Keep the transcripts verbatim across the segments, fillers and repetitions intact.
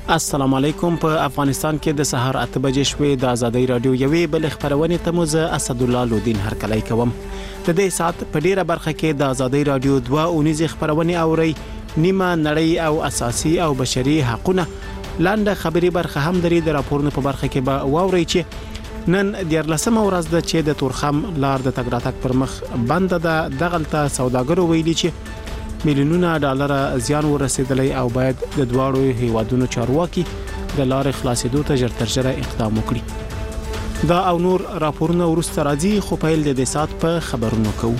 السلام علیکم. په افغانستان کې د سهار اته بجې شوې د ازادۍ رادیو یوې بل خبرونه ته مو اسد الله لودین هرکلی کوم. د دې سات په ډیره برخه کې د ازادۍ رادیو دوه اونیزه خبرونه اوري، نیمه نړۍ او اساسي او بشري حقوقونه. لاندې خبري برخه هم درې د راپورونو په برخه کې به واوري چې نن د لسمه ورځ د چې د تورخم لار د تګ راتګ پر مخ بند ده. دغلته سوداګرو ویلي چې میلیونونه ډالر زیان ورسېدلی او باید د دواړو هیوادونو چارواکي د لارې خلاصېدو ته ژر تر ژره اقدام وکړي. دا او نور راپورونه ورسته راځي، خو پیل د دې سات په خبرونو کوو.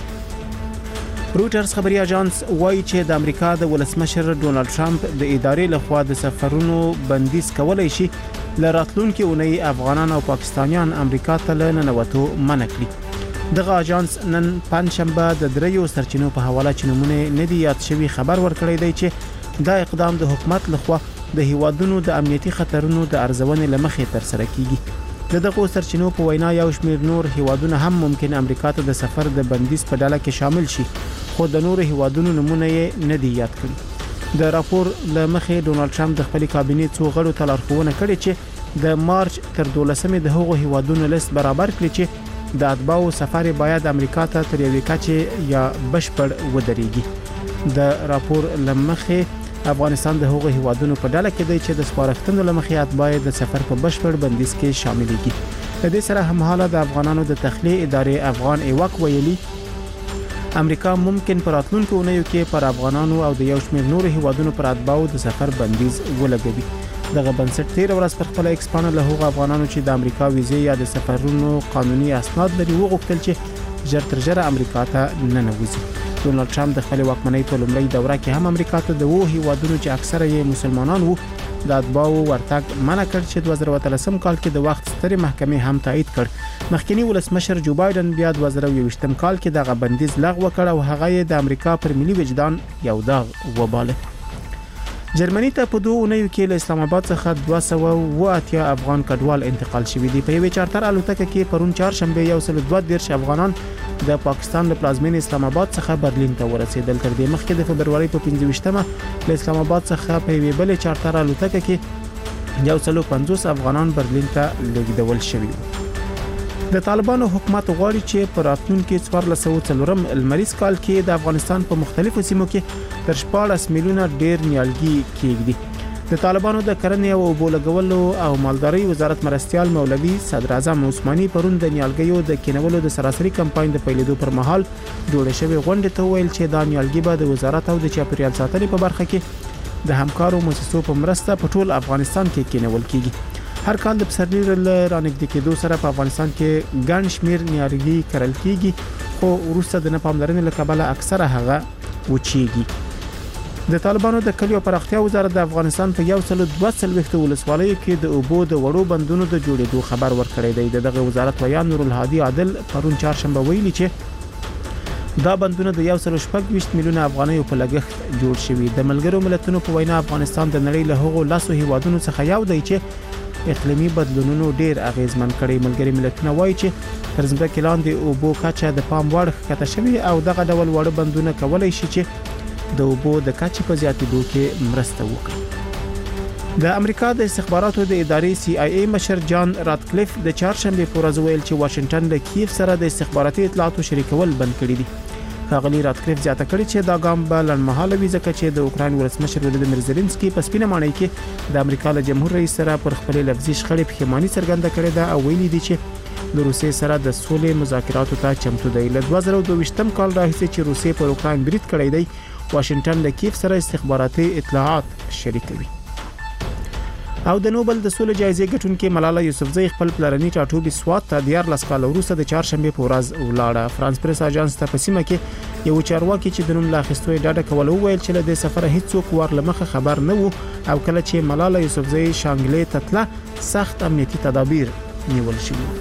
روټرز خبري اژانس وایي چې د امریکا د ولسمشر ډونالد ټرمپ د ادارې لخوا د سفرونو بندیز کولای شي لراتلونکي اونۍ افغانان او پاکستانیان امریکا ته لننوتو منع کړي. دغه اژانس نن پنځشنبه د دریو سرچینو په حواله چې نمونه ندی یاد شوی خبر ورکړی دی چې دا اقدام د حکومت لخوا د هیوادونو د امنیتي خطرونو د ارزونې لمخې تر سره کیږي. دغه سرچینو په وینا یو شمېر نور هیوادونه هم ممکن امریکا ته د سفر د بندیز په ډله کې شامل شي، خو د نور هیوادونو نمونه یې ندی یاد کړی. د راپور لمخې ډونالد ټرمپ د خپل کابینې څو غړو ته لارښوونه کړې چې د مارچ تر دولسمې د هغو هیوادونو لیست برابر کړي چې د اتباعو سفر باید امریکا ته تر یوې کچې یا بشپړ ودرېږي. د راپور لمخې افغانستان د هغو هیوادونو په ډله کې دی چې د سپارښتنو لمخې اتباع د سفر په بشپړ بندیز کې شاملېږي. د دې سره همحاله د افغانانو د تخلیه ادارې افغان ایواک ویلي امریکا ممکن پر راتلونکو اونیو کې پر افغانانو او د یو شمېر نورو هیوادونو پر اتباعو د سفر بندیز ولګوي. دغه بنسټ تیر ورځ پر خپل ایکس پاڼه له هغو افغانانو چې د امریکا ویزې یا د سفرونو قانوني اسناد لري وغوښتل چې ژر تر ژره امریکا ته ننوځي. ډونالد ټرمپ د خپل واکمنۍ په لومړۍ دوره کې هم امریکا ته د وو هیوادونو چې اکثره یې مسلمانان وو د اتباعو ورتګ منع کړ، چې دوه زره اتلسم کال کې د وخت سترې محکمې هم تایید کړ. مخکنی ولسمشر جو بایدن بیا دوه زره یوویشتم کال کې دغه بندیز لغوه کړ او هغه یې د امریکا پر ملي وجدان یو داغ وباله. جرمني ته په دوه اونیو کې له اسلام آباد څخه دوه سوه اوه اتیا افغان کډوال انتقال شوي دي. په یوې چارتر الوتکه کې پرون چهارشنبه یو سل دوه دېرش افغانان د پاکستان له پلازمینې اسلام آباد څخه برلین ته ورسېدل. تر دې مخکې د فبرورۍ په پنځه ویشتمه له اسلام آباد څخه په یوې بلې چارتر الوتکه کې یو سل پنځوس افغانان برلین ته لیږدول شوي وو. د طالبانو حکومت غواړي چې په راتلونکي څوارلس سوه څلورم لمریز کال کې د افغانستان په مختلفو سیمو کې تر شپاړس میلیونه ډیر نیالګي کېږدي. د طالبانو د کرنې او اوبو لګولو او مالدارۍ وزارت مرستیال مولوي صدر اعظم عثماني پرون د نیالګیو د کینولو د سراسري کمپاین د پیلېدو پر مهال جوړ شوی غونډې ته ویل چې دا نیالګي به د وزارت او د چاپیریال ساتنې په برخه کې د همکارو مؤسسو په مرسته په ټول افغانستان کې کینول کیږي. هر کال د پسرلي له رانږدې کېدو سره په افغانستان کې ګڼ شمېر نیالګي کرل کیږي، خو وروسته د نه پاملرنې له کبله اکثره هغه وچیږي. د طالبانو د کلیو پراختیا وزارت د افغانستان په یو سل دوه څلوېښت ولسوالیو کې د اوبو د وړو بندونو د جوړېدو خبر ورکړی دی. دغه وزارت ویان نور الهادي عادل پرون چهارشنبه ویلي چې دا بندونه د یو سل شپږ ویشت میلیونه افغانیو په لګښت جوړ شوي. د ملګرو ملتونو په وینا افغانستان د نړۍ له هغو لسو هیوادونو څخه یو دی چې اقلیمي بدلونونو ډیر اغیزمن کړي. ملګري ملتونه وایي چې تر ځمکې لاندې اوبو کچه د پام وړ ښکته شوې او دغه ډول وړ بندونه کولای شي چې د اوبو د کچې په زیاتېدو کې مرسته وکړي. د امریکا د استخباراتو د ادارې سی آی ای مشر جان راتکلیف د چهارشنبه په ورځ ویل چې واشنگټن له کیف سره د استخباراتي اطلاعاتو شریکول بند کړي دي. ښاغلي راتکلیف زیاته کړې چې دا ګام به لنډمهاله وي، ځکه چې د اوکراین ولسمشر ولادیمیر زيلنسکي په سپینه ماڼۍ کې د امریکا له جمهور رئیس سره پر خپل لفظي شخړې پښیماني څرګنده کړې ده او ویلي دي چې د روسیې سره د سولې مذاکراتو ته چمتو دی. له دوه زره دوه ویشتم کال راهیسې چې روسیې پر اوکراین برید کړی دی، واشنگټن له کیف سره استخباراتي اطلاعات شریکوي. او د نوبل د سولې جایزې ګټونکې ملاله یوسفزۍ خپل پلرني ټاټوبي سوات ته دیارلس کال وروسته د چهارشنبه په ورځ ولاړه. فرانس پریس اژانس ته په سیمه کې یو چارواکي چې د نوم لا اخیستو یې ډاډه کوله وویل چې له دې سفره هیڅوک ورلمخه خبر نه وو او کله چې ملاله یوسفزۍ شانګلې ته تله سخت امنیتي تدابیر نیول شوي.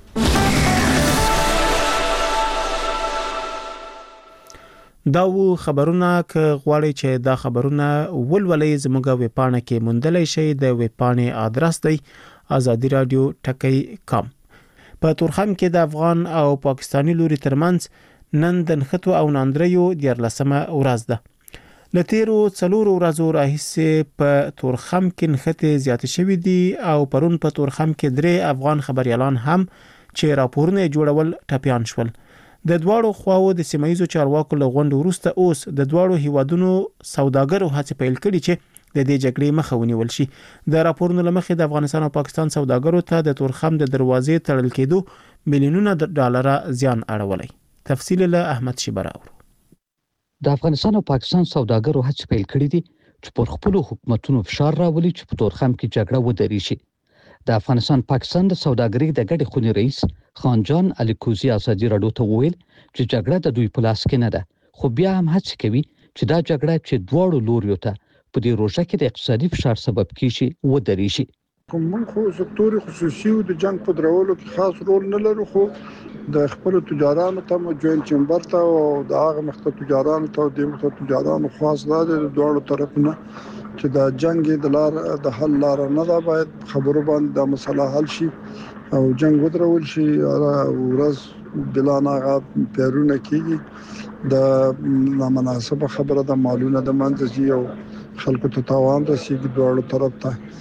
دا و خبرونه که غواړئ چې دا خبرونه ولولئ زموږ ویب پاڼه کې موندلی شئ. د ویب پاڼې ادرس دی ازادي رادیو ټکی کام. په تورخم کې د افغان او پاکستاني لوري ترمنځ نن د نښتو او ناندریو دیارلسمه ورځ ده. لتیرو څلورو ورځو راهیسې په تورخم کې نښتې زیاتې شوې دي او پرون په تورخم کې درې افغان خبريالان هم چې راپورونه جوړول ټپيان شول. د دواړو خواو د سیمایي چارواکو له غونډې وروسته اوس د دواړو هیوادونو سوداګرو هڅې پیل کړي چې د دې جګړې مخه ونیول شي. د راپورونو لمخې د افغانستان او پاکستان سوداګرو ته د تورخم د دروازې تړل کېدو میلیونونه ډالر زیان اړولی. تفصیل له احمد شیبر اورو. د افغانستان او پاکستان سوداګرو هڅې پیل کړي دي چې پر خپل حکومتونو فشار راولي چې په تورخم کې جګړه ودرې شي. د افغانستان پاکستان د سوداګرۍ د ګډې خونې رئیس خان جان الیکوزي ازادي راډیو ته وویل چې جګړه د دوی په لاس کې نه ده، خو بیا هم هڅه کوي چې دا جګړه چې دواړو لوریو ته په دې روژه کې د اقتصادي فشار سبب کیږي ودرې شي. کوم خو سکتور خصوصي او د جنگ په درولو کې خاص رول نه لري، خو د خپل تجارانو ته مو جوین چمبر ته او د هغه مخته تجارانو ته د مخته تجارانو خاص د دوړو طرفونه چې د جنگ د لار د حل لار نه دا باید خبرو باندې د مسله حل شي او جنگ ودرول شي. ورځ بلانه غا پیرونه کیږي د نامناسبه خبره د مالونه د منځي او خلکو ته تاوان رسیږي دوړو طرف ته.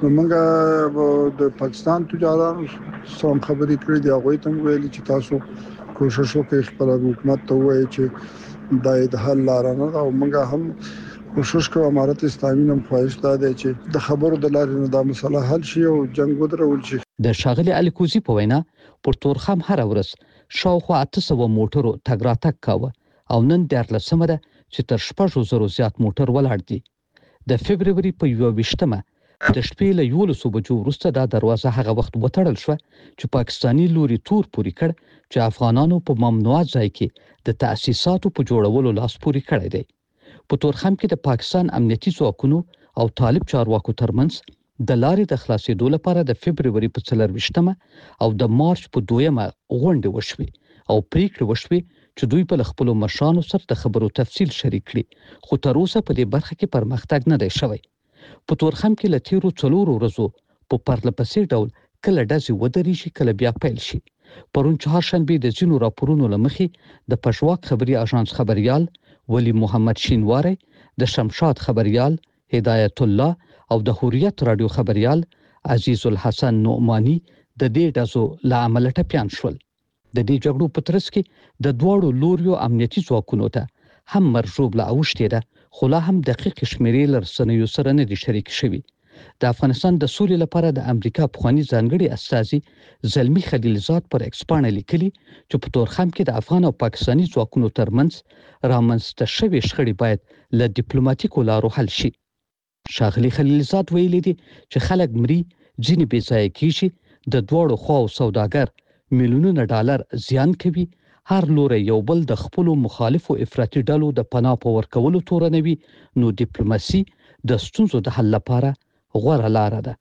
موږ د پاکستان تجارانو سم خبرې کړې دي، هغه ته ویلي چې تاسو کوشش وکړئ خپل حکومت ته وایي چې د حل لار نه او موږ هم کوشش کوو. امارت اسلامي نم خواهش ده چې د خبرو د لارې نه د مسله حل شي او جنگ ودرول شي. د شاغلي الیکوزي په وینا پر تورخم هر ورځ شاوخوا اته سوه موټرو تګ راتګ کاوه او نن دیارلسمه ده چې تر شپږو زرو زیات موټر ولاړ دي. د فبروري په یوه ویشتمه د شپې له یولسو بجو وروسته دا دروازه هغه وخت وتړل شوه چې پاکستاني لوري تور پوري کړ چې افغانانو په ممنوعه ځای کې د تأسیساتو په جوړولو لاس پوري کړی دی. په تورخم کې د پاکستان امنیتي ځواکونو او طالب چارواکو ترمنځ د لارې د خلاصېدو لپاره د فبروري په څلرویشتمه او د مارچ په دویمه غونډې وشوې او پریکړې وشوې چې دوی په خپلو مشرانو سره د خبرو تفصیل شریک کړي، خو تر اوسه په دې برخه کې پرمختګ نه دی شوی. په تورخم کې له تیرو څلورو ورځو په پرله پسې ډول کله ډزې ودرېږي کله بیا پیل شي. پرون چهارشنبې د ځینو راپورونو له مخې د پښواک خبري اژانس خبريال ولی محمد شینواری، د شمشاد خبريال هدایت الله او د حریت رادیو خبريال عزیز الحسن نعمانی د دې ډزو له امله ټپيان شول. د دې جګړو په ترڅ کې د دواړو لوریو امنیتي ځواکونو ته هم مرجوب لا اوښتې ده، خو لا هم دقیق شمیرې له رسنیو سره نه دي شریک شوي. د افغانستان د سولې لپاره د امریکا پخوانی ځانګړي استازي زلمی خلیلزاد پر ایکس باندې لیکلي چې په تورخم کې د افغان او پاکستاني ځواکونو ترمنځ رامنځته شوي شخړې باید له ډیپلوماټیکو لارو حل شي. شاغلي خلیلزاد ویلي دي چې خلک مري، ځینې بې ځایه کیږي، د دواړو خواو سوداګر میلیونونه ډالر زیان کوي، هر لوري یو بل د خپل مخالفو افراطي ډلو د پناه په ورکولو تورنوي، نو ډیپلوماسي د ستونزو د حل لپاره غوره لار ده.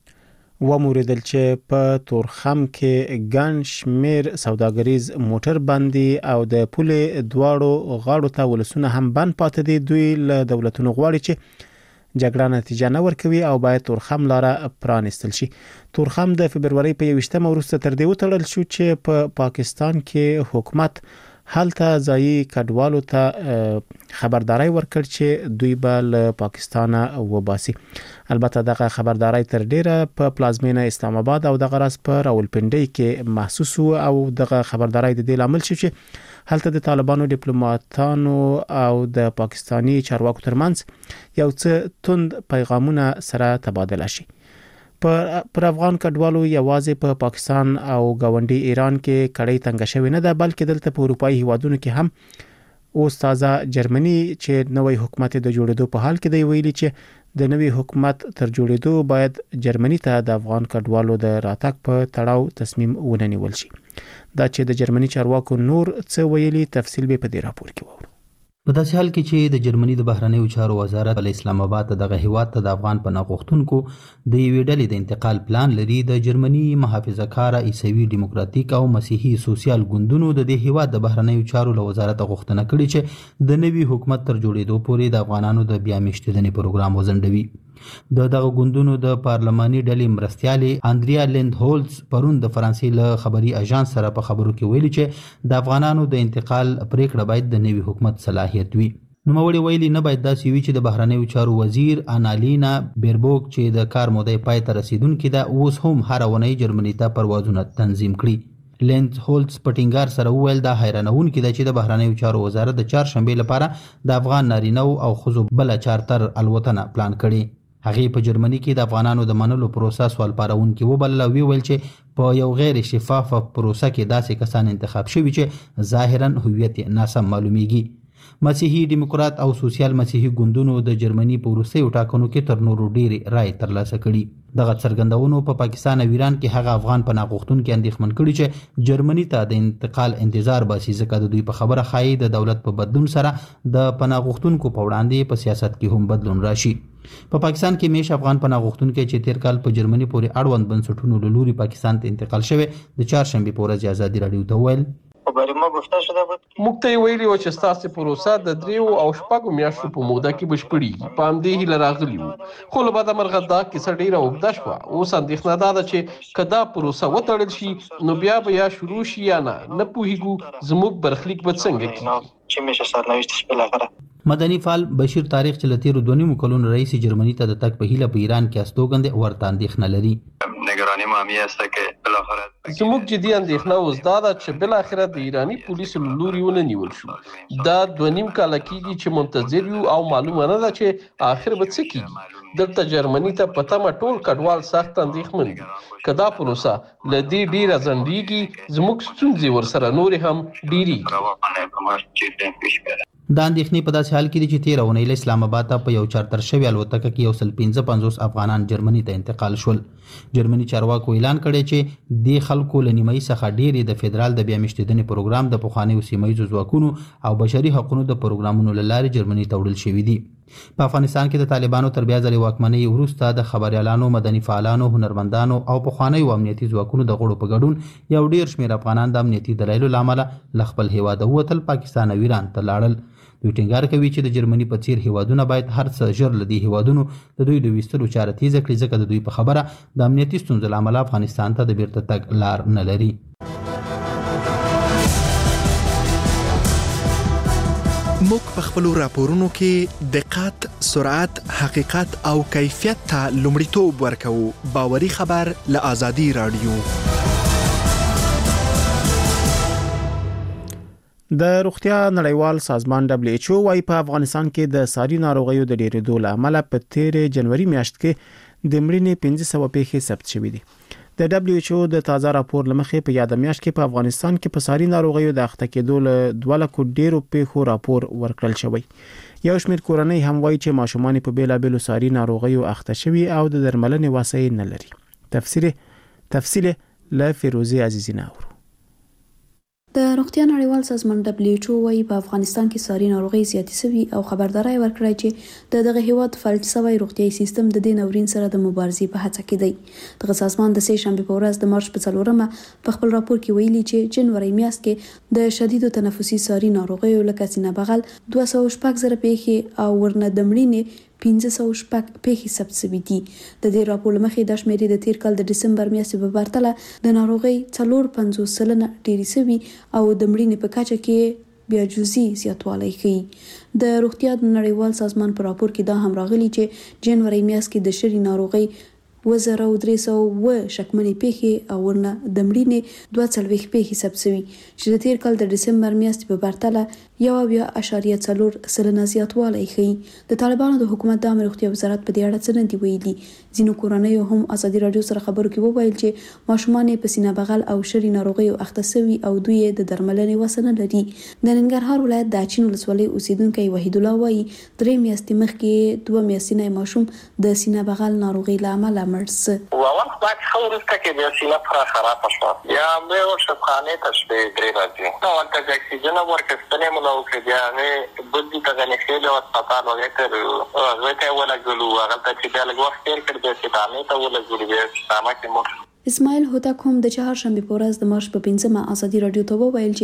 وموریدل چې په تورخم کې ګڼ شمیر سوداګریز موټر بندي او د پولې دواړو غاړو ته ولسونه هم بند پاتې دي. دوی له دولتونو غواړي چې جګړه نتیجه نه ورکوي او باید تورخم لاره پرانستل شي. تورخم د فبروري په یوشتمه وروسته تر دې وتړل شو چې په پا پاکستان کې حکومت هلته ځایي کډوالو ته خبرداري ورکړ چې دوی به له پاکستان وباسي. البته دغه خبرداري تر ډیره په پلازمینه اسلام آباد او دغه راس په راولپنډي کې محسوس او دغه خبرداري د دې لامل شو چې هلته د طالبانو ډیپلوماټانو او د پاکستانی چارواکو ترمنځ یو څه توند پیغامونه سره تبادله شي. پر افغان کډوالو یوازې په پاکستان او گاونډي ایران کې کړي تنګ شوی نه ده، بلکې دلته په اروپאי هیوادونو کې هم اوس تازه جرمني چې نوې حکومت د جوړېدو په حال کې دی ویلي چې د نوې حکومت تر جوړېدو باید جرمني ته د افغان کډوالو د راتګ په تړاو تصمیم ونیول شي. دا چې د جرمني چارواکو نور څه ویلي تفصیل به په دې راپور کې وورو. په داسې حال کې چې د جرمني د بهرنیو چارو وزارت له اسلام آباد ته دغه هیواد ته د افغان پناه غوښتونکو د یوې ډلې د انتقال پلان لري، د جرمني محافظه کاره عیسوي دیموکراتیک او مسیحي سوسیال ګوندونو د دې هیواد د بهرنیو چارو له وزارت غوښتنه کړې چې د نوي حکومت تر جوړېدو پورې د افغانانو د بیا میشتېدنې پروګرام وځنډوي. د دغه ګوندونو د پارلماني ډلې مرستیالې اندریا لیندهولز پرون د فرانسې له خبري اژانس سره په خبرو کې ویلي چې د افغانانو د انتقال پریکړه باید د نوي حکومت صلاحیت وي. نوموړي ویلي نه باید داسې وي چې د بهرنیو چارو وزیر انالینا بیربوک چې د کار مودې پای ته رسیدونکې ده اوس هم هره اونۍ جرمني ته پروازونه تنظیم کړي. لینز هولتس په ټینګار سره وویل دا حیرانونکې ده چې د بهرنیو چارو وزارت د چهارشنبې لپاره د افغان نارینه‌و او ښځو بله چارتر الوتنه پلان کړې. هغې په جرمني کې د افغانانو د منلو پروسه سوال پارونکې وبلله او ویل چې په یو غیر شفافه پروسه کې داسې کسان انتخاب شوي چې ظاهرا هویت یې ناسم معلومیږي. مسیحي دیموکرات او سوسیال مسیحي ګوندونو د جرمني په وروستیو ټاکنو کې تر نورو ډېرې رایې ترلاسه کړي. دغه څرګندونو په پاکستان او ایران کې هغه افغان پناه غوښتونکي اندېښمن کړي چې جرمني ته د انتقال انتظار باسي ځکه د دوی په خبره ښایي د دولت په بدلون سره د پناه غوښتونکو په وړاندې په سیاست کې هم بدلون راشي. په پاکستان کې میش افغان پناه غوښتونکي چې تیر کال په جرمني پورې اړوند بنسټونو له لوري پاکستان ته انتقال شوی د چهارشنبې په ورځ ازادي راډیو ته وویل موږ ته یې ویلي وو چې ستاسې پروسه د دریو او شپږو میاشتو په موده کې بشپړېږي. په همدې هیله راغلي وو، خو له بده مرغه دا کیسه ډېره اوږده شوه. اوس اندېښنه دا ده چې که دا پروسه وتړل شي نو بیا به یا شروع شي یا نه. نه پوهېږو زموږ برخلیک به څنګه کېږي. مدني فعال بشیر تاریخ چې له تیرو دوه نیمو کلونو راهیسې جرمني ته د تګ په هیله په ایران کې استوګنځي ورته اندېښنه لري. زموږ جدي اندېښنه اوس دا ده چې بالاخره د ایراني پولیسو له لوري ونه نیول شو. دا دوه نیم کاله کېږي چې منتظر یو او معلومه نه ده چې آخر به څه کېږي. دلته جرمني ته په تمه ټول کډوال سخت اندېښمن دي. که دا پروسه له دې ډېره ځنډېږي زموږ ستونزې ورسره نورې هم ډېرېږي. دا اندېښنې په داسې حال کې دي چې تېره اونۍ له اسلام آباد ته په یو چارتر شوې الوتکه کې یو سل پنځه پنځوس افغانان جرمني ته انتقال شول. جرمني چارواکو اعلان کړی چې دې خلکو له نیمایي څخه ډېرې د فدرال د بیا مېشتېدنې پروګرام د پخوانیو سیمه ییزو ځواکونو او بشري حقوقو د پروګرامونو له لارې جرمني ته وړل شوي دي. په افغانستان کې د طالبانو تر بیا ځلې واکمنۍ وروسته د خبریالانو، مدني فعالانو، هنرمندانو او پخوانیو امنیتي ځواکونو د غړو په ګډون یو ډېر شمېر افغانان د امنیتي دلایلو له امله له خپل هیواده ووتل پاکستان او ایران ته لاړل. دوی ټینګار کوي چې د جرمني په څیر هیوادونه باید هر څه ژر له دې هیوادونو د دوی د ویستلو چاره تیزه کړي ځکه د دوی په خبره د امنیتي ستونزو له امله افغانستان ته د بیرته تګ لار نه لري. موږ په خپلو راپورونو کې دقت، سرعت، حقیقت او کیفیت ته لومړیتوب ورکوو. باوري خبر له ازادي راډیو. د روغتیا نړیوال سازمان دبليو ایچ او وايي په افغانستان کې د ساري ناروغیو د ډېرېدو له امله په تیرې جنوري میاشت کې د مړینې پنځه سوه پیښې ثبت شوې دي. د دبليو ایچ او د تازه راپور لمخې په یاد میاشت کې په افغانستان کې په ساري ناروغیو د اخته کېدو له دوه لکو ډېرو پیښو راپور ورکړل شوی. یو شمېر کورنۍ هم وایي چې ماشومان په بیلابېلو ساري ناروغیو اخته شوي او د درملنې وسایل نه لري. تفسیر تفصیل له فیروزي عزیزی ناور. د روغتیا نړیوال سازمان دبليو ایچ او وايي په افغانستان کې ساري ناروغي زیاتې شوي او خبرداري ورکړه چې د دغه هیواد فلج شوی روغتيایي سیستم د دې ناورین سره د مبارزې په هڅه کې دی. دغه سازمان د سه شنبه په ورځ د مارچ په څلورمه په خپل راپور کې ویلي چې جنوري میاشت کې د شدیدو تنفسي ساري ناروغیو لکه سینه بغل دوه سوه شپږ زره پیښې او ورنه د مړینې پنځه سوه شپږ پیښې ثبت شوي دي. د دې راپور مخې د شمیرې د تیر کال د دسمبر میاشتې په پرتله د ناروغۍ څلور پنځوس سلنه ډېرې شوي او د مړینې په کچه کې بیا جزئی زیاتوالی ښیي. د روغتیا نړیوال سازمان په راپور کې دا هم راغلي چې جنوري میاشت کې د شری ناروغۍ اووه زره درې سوه اووه شکمنې پیښې او ورنه د مړینې دوه څلوېښت پیښې ثبت شوي چې د تیر کال د دسمبر میاشتې په پرتله یو اویا اعشاریه څلور سلنه زیاتوالی ښیي. د طالبانو د حکومت د عامه روغتیا وزارت په دې اړه څه نه دي ویلي. ځینو کورنیو هم ازادي راډیو سره خبرو کې وویل چې ماشومان یې په سینه بغل او شری ناروغیو اخته شوي او دوی یې د درملنې وسه نه لري. د ننګرهار ولایت د اچین ولسوالۍ اوسیدونکی وحید الله وایي درې میاشتې مخکې دوه میاشتنی ماشوم د سینه بغل ناروغۍ له امله مړ سو. اول خو خو ورسته کې د سینه پر خراب شو یا مې ورشفخانه ته شپې درې راځي نو ولته د اکسیجن ورکستنې ملو کې بیا نه بدی ته نه خېله او هسپتال وګټل هغه ته ولا ګلو هغه ته چې بیا لږ وخت تیر کړ د سپتال ته ولا ګلو بیا سامه کې مور اسماعیل هوتک هم د چهارشنبه په ورځ د مارچ په پنځمه ازادي راډیو ته وویل چې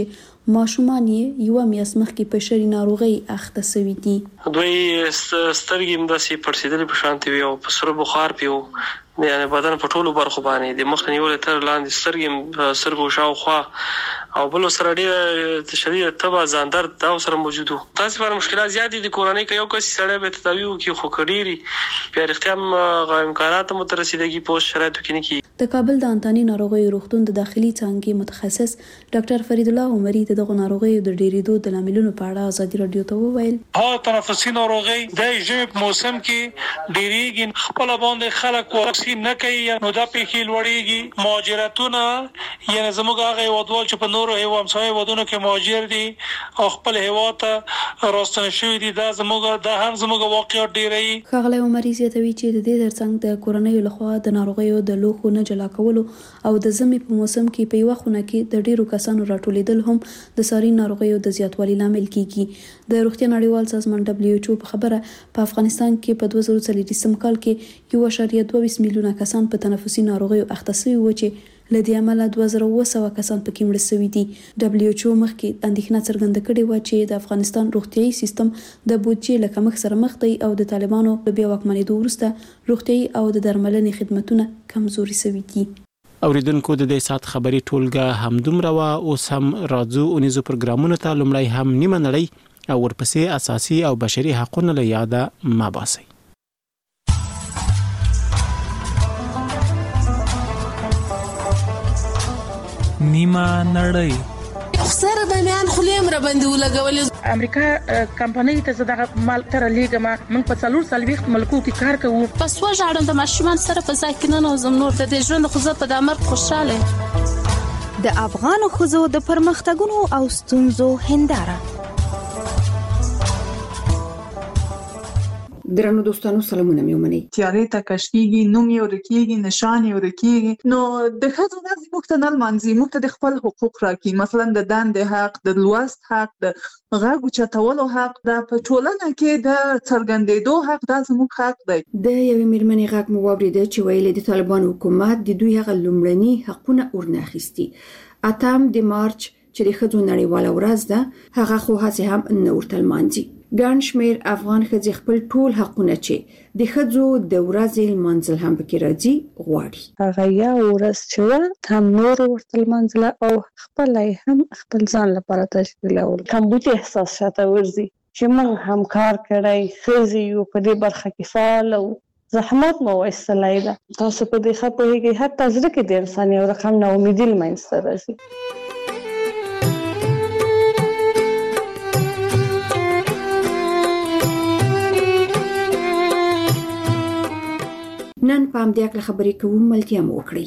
ماشومان یې یو میاشت مخکې په شری ناروغي اخته شوي دي. دوی سترګې مداسي پرسیدلې په شانتي وي او په سر بخار پیو یعنی بدن په ټولو برخو باندې د مخ نیولې تر لاندې سترګې سرګو شاوخوا او بل سره ډېر شدید تبه ځان درد دا سره موجود وو. تاسو پر مشکلات زیات دي د کورونی کې یو کس سره به تداوی وکي خو کډيري په اړتیا امکانات مترسیدګي پوس شرایطو کې نه کی. د کابل د انتاني ناروغیو روغتون د داخلي څانګې متخصص ډاکټر فرید الله عمري د دغه ناروغیو د ډېرېدو د لاملونو په اړه ازادي رادیو ته وویل. ها تنفسي ناروغي د ژمي په موسم کې ډېریږي خپل باندې خلک واکسین نه کوي نو دا پیخي لوړیږي. مهاجرتونه یعنی زموږ هغه ودول چې په نورو هیوام سوي ودونو کې مهاجر دي او خپل هیوا ته راستنه شوی دي دا زموږ د هم زموږ واقعیت ډیری. خغله عمري زیاتوي چې د دې ترڅنګ د کورنۍ لخوا د ناروغیو د لوخو نه جلا کولو او د زمي په موسم کې په یو خونه کې د ډیرو کسانو راټولیدل هم د ساري ناروغیو د زیاتوالي لامل کیږي. د روغتیا نړیوال سازمان دبليو ایچ او په خبره په افغانستان کې په دوه زره څلور کال کې یو اشاریه دوه میلیونه کسان په تنفسي ناروغیو اخته شوي و چې لدې عمله دوه زره اوه سوه کسان پکې مړه شوي دي. دبليو ایچ او مخکې اندېښنه څرګنده کړې و چې د افغانستان روغتيایي سیستم د بودجې له کمښت سره مخ دی او د طالبانو له بیا واکمنېدو وروسته روغتيایي او د درملنې خدماتونه کمزوري شوي دي. اوریدونکو د دې سات خبري ټولګه همدومره وا اوس هم راځو اونیزو پروګرامونو ته لومړی هم نیمه نړۍ او ورپسې اساسي او بشري حقوقونه له یاده ما باسي. نیمه نړۍ خسر د میان خلیم را باندې ولګولې امریکا کمپنۍ ته زداغه مال تر لیګما من په څلور سلويخت ملکو کې کار کوو. پس وژاړم د ماشومان سره په ځای کې نه نوزم نور د دې ژوند خو زه په دامر خوشاله. د افغان خزو د پرمختګونو او ستونزو هنداره. درنو دوستانو سلامونه مې ومنئ. تیارې ته کشکیږي نوم یې ورکیږي نشان یې ورکیږي نو د ښځو داسې موږ ته نه لمانځي موږ ته د خپل حقوق راکړي مثلا د دندې حق د لوست حق د غږ اوچتولو حق دا په ټولنه کې د څرګندېدو حق دا زموږ حق دی. د یوې میرمنې غږ مو واورېده چې ویلې د طالبانو حکومت د دوی هغه لومړني حقونه ورنه اخیستي. اتم د مارچ چې د ښځو نړیواله ورځ ده هغه خو هڅې هم نه ورته لمانځي. ګڼ شمېر افغان ښځې خپل ټول حقونه چې د ښځو د ورځې لمانځل هم پکې راځي غواړي. هغه یو ورځ چې وه هم نور ورته لمانځله او خپل هم خپل ځان لپاره تشکیلول. کمبود احساس شاته ورځي چې موږ هم کار کړی ښځې یو په دې برخه کې فعال او زحمت مو وایستلی ده. تاسو په دې ښه پوهېږئ حتی زړه کې د انسان یو رقم ناامیدي له منځته راځي. نن په همدې اړه خبرې کوو ملتیا مو وکړئ.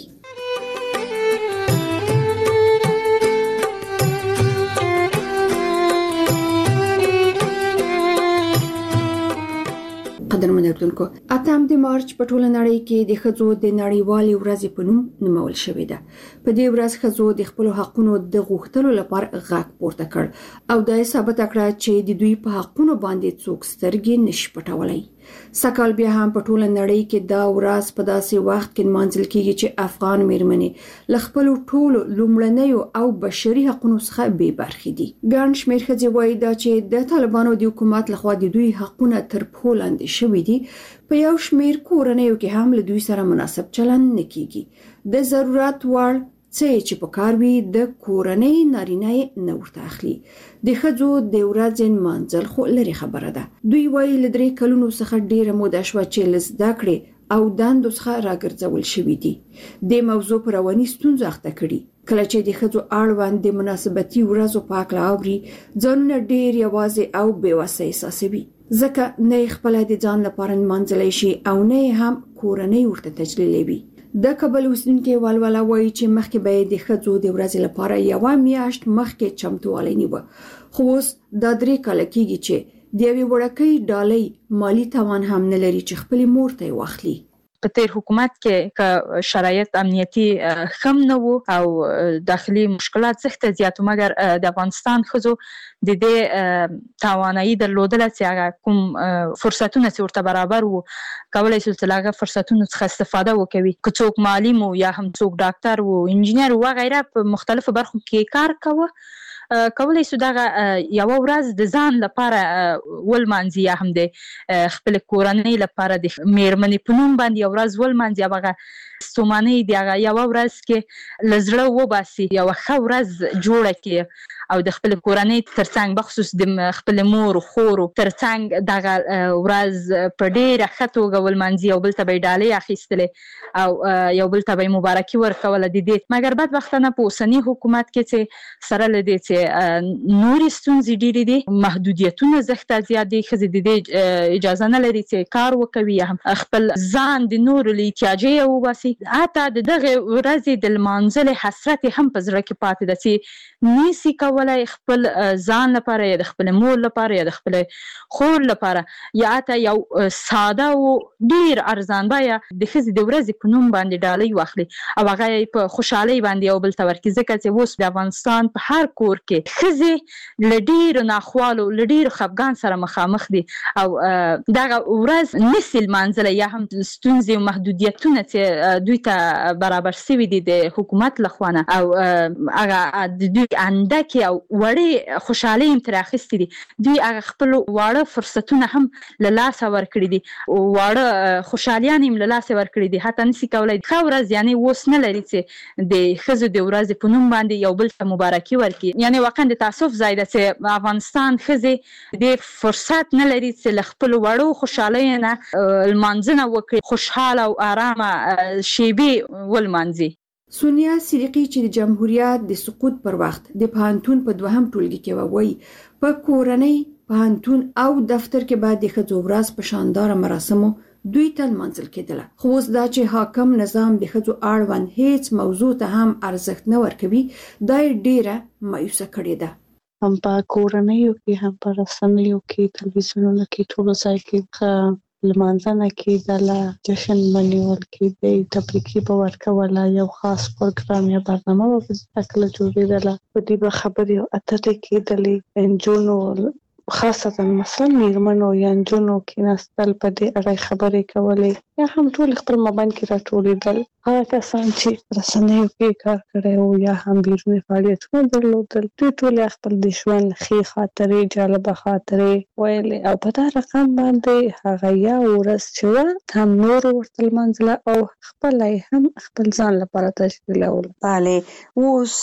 قدرمن اوریدونکو اتم د مارچ په ټوله نړۍ کې د ښځو د نړیوالې ورځې په نوم نومول شوې ده. په دې ورځ ښځو د خپل حقونو د غوښتلو لپاره غږ پورته کړ او دا یې ثابته کړه چې د دوی په حقونو باندې څوک سترګې نشي پټولی. سکهال بیا هم په ټوله نړۍ کې دا ورځ په داسې وخت کې نمانځل کیږي چې افغان میرمنې له خپلو ټولو لومړنیو او بشري حقونو څخه بې برخې دي. ګڼ شمېر ښځې وایي دا چې د طالبانو د حکومت لخوا د دوی حقونه تر پښو لاندې شوي دي په یو شمېر کورنیو کې هم له دوی سره مناسب چلند نه کیږي. د ضرورت وړ څه چې په کار وي د کورنۍ نارینه نه ورته اخلي. د ښځو د ورځې نمانځل خو لري خبره ده. دوی وایي له درې کلونو څخه ډېره موده شوه چې له زده کړې او دندو څخه راګرځول شوي دي. د موضوع پر رواني ستونزو اخته کړي. کله چې د ښځو اړوند د مناسبتي ورځو په هکله اوري ځانونه ډېر یوازې او بېوسه احساسوي ځکه نه یې خپله د ځان لپاره نمانځلی شي او نه یې هم کورنۍ ورته تجلیلوي. د کابل اوسیدونکي والولا وایي چې مخکې به یې د ښځو د ورځې لپاره یوه میاشت مخکې چمتووالی نیوه خو اوس دا درې کاله کېږي چې د یوې وړکۍ ډالۍ مالي توان هم نه لري چې خپلې مور ته یې واخلي. په تیر حکومت کې که شرایط امنیتي خم نه وو او داخلي مشکلات زښته زیات مګر د افغانستان ښځو د دې توانایي درلودله چې هغه کوم فرصتونه چې ورته برابر وو کولی شو چې هغه فرصتونو څخه استفاده وکوي. که څوک معلم وو یا هم څوک ډاکټر وو انجینر وو وغیره په مختلفو برخو کې کار کوه کولای شو دغه یو ورځ د ځان لپاره ولمانځي یا هم د خپل کورنۍ لپاره د میرمنې په نوم باندې یو ورځ ولمانځي هغه ستومانۍ دی هغه یو ورځ کې له زړه وباسي یو ښه ورځ جوړه کړي او د خپل کورنۍ ترڅنګ بخصوص د خپل مور او خور ترڅنګ دغه ورځ په ډیره ښه توګه ولمانځي او بل ته به ډالۍ اخیستلې او یو بل ته به مبارکي ورکوله د دې مګر بدبختانه په اوسني حکومت کې چې سره له دې چې نورې ستونزې ډېرې دي محدودیتونه زښته زیات دي ښځې د دې اجازه نه لري چې کار وکوي یا هم خپل ځان د نورو له احتیاجه وباسي حتی د دغه ورځې د لمانځلې حسرت هم په زړه کې پاتې ده چې نشي کولی خپل ځان لپاره یا د خپل مور لپاره یا د خپل خور لپاره یا حتی یو ساده او ډېر ارزان بیه د ښځې د ورځې په نوم باندې ډالۍ واخلي او هغه یې په خوشحالۍ باندې یو بل ته ورکړي ځکه چې اوس د افغانستان په هر کور کې ښځې له ډېرو ناخوالو له ډېرو خفګان سره مخامخ دي او دغه ورځ نشي لمانځلی یا هم ستونزې او محدودیتونه چې دوی ته برابر شوي دي د حکومت لخوا نه او هغه د دوی اندکې او وړې خوشحالۍ هم ترې اخیستې دي دوی هغه خپل واړه فرصتونه هم له لاسه ورکړي دي واړه خوشحالیان هم له لاسه ورکړي دي حتی نشي کولی ښه ورځ یعنې اوس نه لري چې د ښځو د ورځې په نوم باندې یو بل ته مبارکي ورکړي یعنې واقعا د تاسف ځای ده چې افغانستان ښځې د فرصت نه لري چې له خپلو وړو خوشحالیو نه لمانځنه وکړي خوشحاله او ارامه شیبې ولمانځي. سونیا صدیقی چې د جمهوریت د سقوط پر وخت د پوهنتون په دوهم ټولګي کې وایي په کورنۍ پوهنتون او دفتر کې باید د ښځو ورځ په شانداره مراسمو دوی ته لمانځل کېدله خو اوس دا چې حاکم نظام د ښځو اړوند هیڅ موضوع ته هم ارزښت نه ورکوي دا یې ډیره مایوسه کړې ده. هم په کورنیو کې هم په رسنیو کې تلویزیونونو کې ټولو ځای کې لمانځنه کېدله جشن بنیول کېدی تبریکي به ورکوله یو خاص پروګرام یا برنامه به په دې هکله جوړېدله په دې به خبرې او اترې کېدلې نجونو خاصتا مثلا میرمنو یا نجونو کېناستل په دې اړه خبرې کولې یا هم ټول خپل مابین کې راټولېدل هغه کسان چې رسنیو کې کار کړی او یا هم بیروني فعالیتونه درلودل دوی ټول خپل د ژوند ښې خاطرې جالبه خاطرې ویلې او په دا رقم باندې هغه یا ورځ چې وه هم نور ورته لمانځله او خپله هم خپل ځان لپاره تشکیلوله. بله اوس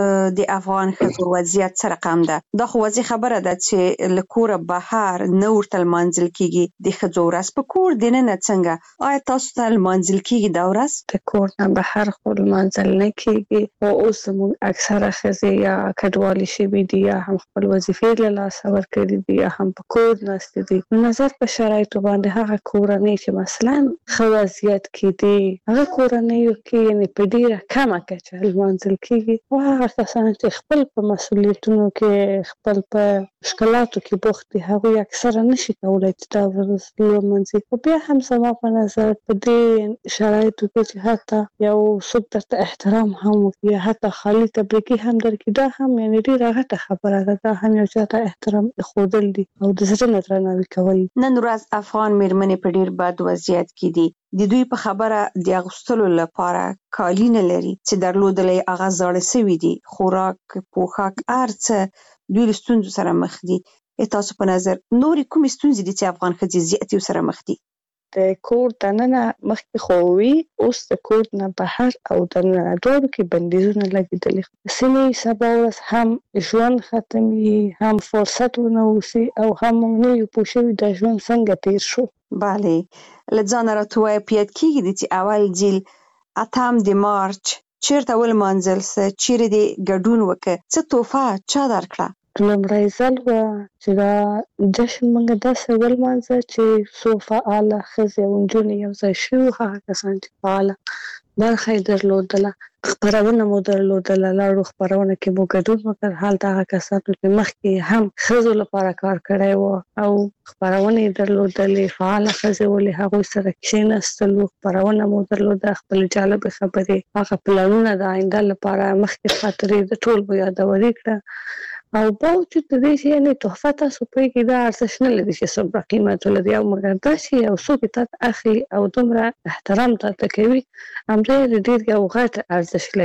د افغان ښځو وضعیت څه رقم ده؟ دا خو واضح خبره ده چې له کوره بهر نه ورته لمانځل کېږي د ښځو ورځ په کور دننه څنګه آیا تاسو ته لمانځل کېږي دا ورځ؟ د کور نه بهر خو لمانځل نه کېږي او اوس زموږ اکثره ښځې یا کډوالې شوي دي یا هم خپل وظیفې له لاسه ورکړي دي یا هم په کور ناستې دي. نظر په شرایطو باندې هغه کورنۍ چې مثلا ښه وضعیت کې دي هغه کورنیو کې یعنې په ډېره کمه کچه لمانځل کېږي او هغه کسان چې خپل په مسؤلیتونو کې خپل په مشکلاتو کې بوخت دي هغوی اکثره نشي کولی چې دا ورځ لمانځي خو بیا هم زما په نظر په دې شرایطو کې چې حتی یو څوک درته احترام هم وکړي یا حتی خالي تبریکي هم درکړي دا هم یعنې ډېره غټه خبره ده دا هم یو چا ته احترام ایښودل دي او د زړه نه درناوي کول. نن ورځ افغان میرمنې په ډېر بد وضعیت کې دي د دوی په خبره د اغوستلو لپاره کالي نه لري چې درلودلی هغه زاړه سوي دي خوراک پوښاک هر څه دوی له ستونزو سره مخ دي. تاسو په نظر نورې کومې ستونزې دي چې افغان ښځې زیاتې سره مخ دي؟ د کور دننه مخکې خو وي اوس د کور نه بهر او دننه دواړو کې بندیزونه لګېدلي ځینې سبا ورځ هم ژوند ختمي هم فرصت ونه اوسي او هم موږ نه یو پوه شوي دا ژوند څنګه تېر شو. بله له ځانه راته ووایه په یاد کېږي دي چې اول ځل اتم د مارچ چېرته ولمانځل څه چیرې دې ګډون وکړه څه تحفه چا درکړه؟ لومړی ځل وه چې دا جشن موږ داسې ولمانځه چې څو فعاله ښځې او نجونې یو ځای شوي هغه کسان چې فعاله برخه یې درلودله خپرونه مو درلودله لاړو خپرونه کې مو ګډون وکړ هلته هغه کسانو چې مخکې هم ښځو لپاره کار کړی و او خپرونه یې درلودلې فعاله ښځې ولې هغوی سره کښېنستلو خپرونه مو درلوده خپلې جالبې خبرې هغه پلانونه د آینده لپاره مخکې خاطرې د ټول مو یادوري کړه او باوجود د دې چې یعنې تحفه تاسو پوهېږئ دا ارزښت نه لري چې څومره قیمت ولري او مګر دا چې یو څوک یې تا اخلي او دومره احترام تا ته کوي همدا یې ډېر یو غټ ارزښت لري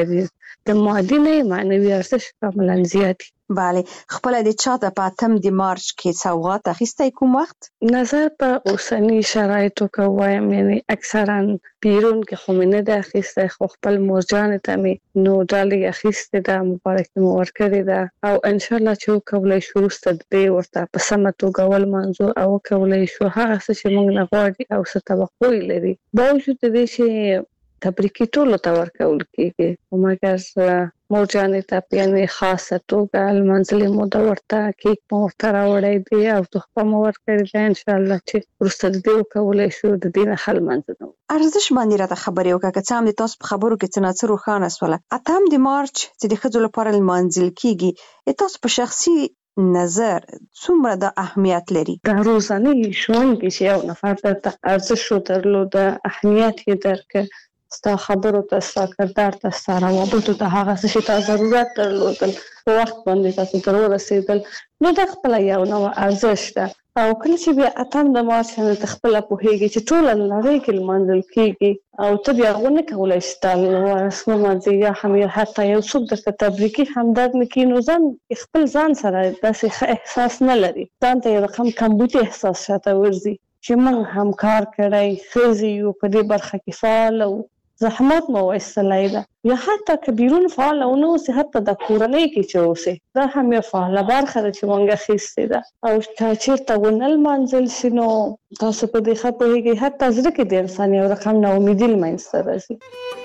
د مادي نه معنوي ارزښت کاملا زیات. bale خپل د چاته په اتم د مارچ کې سوغات اخیستی کوم وخت؟ نظر په اوسنی شرایطو کې وایم یعنی اکثرا بیرون کې خو نه د اخیستی خو خپل مورجان ته می نو ډالۍ اخیسته د مبارک مو ورکړی دا او ان شاء الله چې کولای شو ستدې ورته په سمه توګه ول منځو او کولای شو هغه څه چې موږ نه غواړي او څه توقع لري باوجود دې چې تبریکی ټولو ته ورکول کېږي او مګر مورجانې ته په یعنې خاصه توګه لمانځلې مو د ورته کیک مو ورته راوړی دی او تحفه مو ورکړې ده انشاءالله چې وروسته د دې وکولی شو د دې نه ښه لمانځنه وکړو. ارزش باندې راته خبرې وکړه که څه هم د تاسو په خبرو کې څه نه څه روښانه شوله. اتم د مارچ چې د ښځو لپاره لمانځل کېږي تاسو په شخصي نظر څومره د اهمیت لري؟ د روزانه ژوند کې چې یو نفر درته ارزش درلوده اهمیت یې درکړه ستا خبرو ته ستا کردار ته ستا روابطو ته هغه څه چې تا ضرورت درلودل په وخت باندې تاسو ته ورسېدل نو دا خپله یو نوع ارزش ده او کله چې بیا اتم د مارچ نه ته خپله پوهېږي چې ټوله نړۍ کې لمانځل کېږي او ته بیا ونه کولی شي تا رسم لمانځي یا هم حتی یو څوک درته تبریکي همدرد نه کړي نو ځان خپل ځان سره داسې ښه احساس نه لري ځان ته یو رقم کمبودي احساس شاته ورځي چې موږ هم کار کړی ښځې یو په دې برخه کې فعال او زحمت مو وایستلی ده یا حتی که بیرون فعاله ونه اوسې حتی د کورنۍ کې چې اوسې دا هم یو فعاله برخه ده چې موږ اخیستې ده او که چېرته ونه لمانځل شي نو تاسو په دې ښه پوهېږئ حتی زړه کې د انسان یو رقم ناامیدي لمنځته راځي.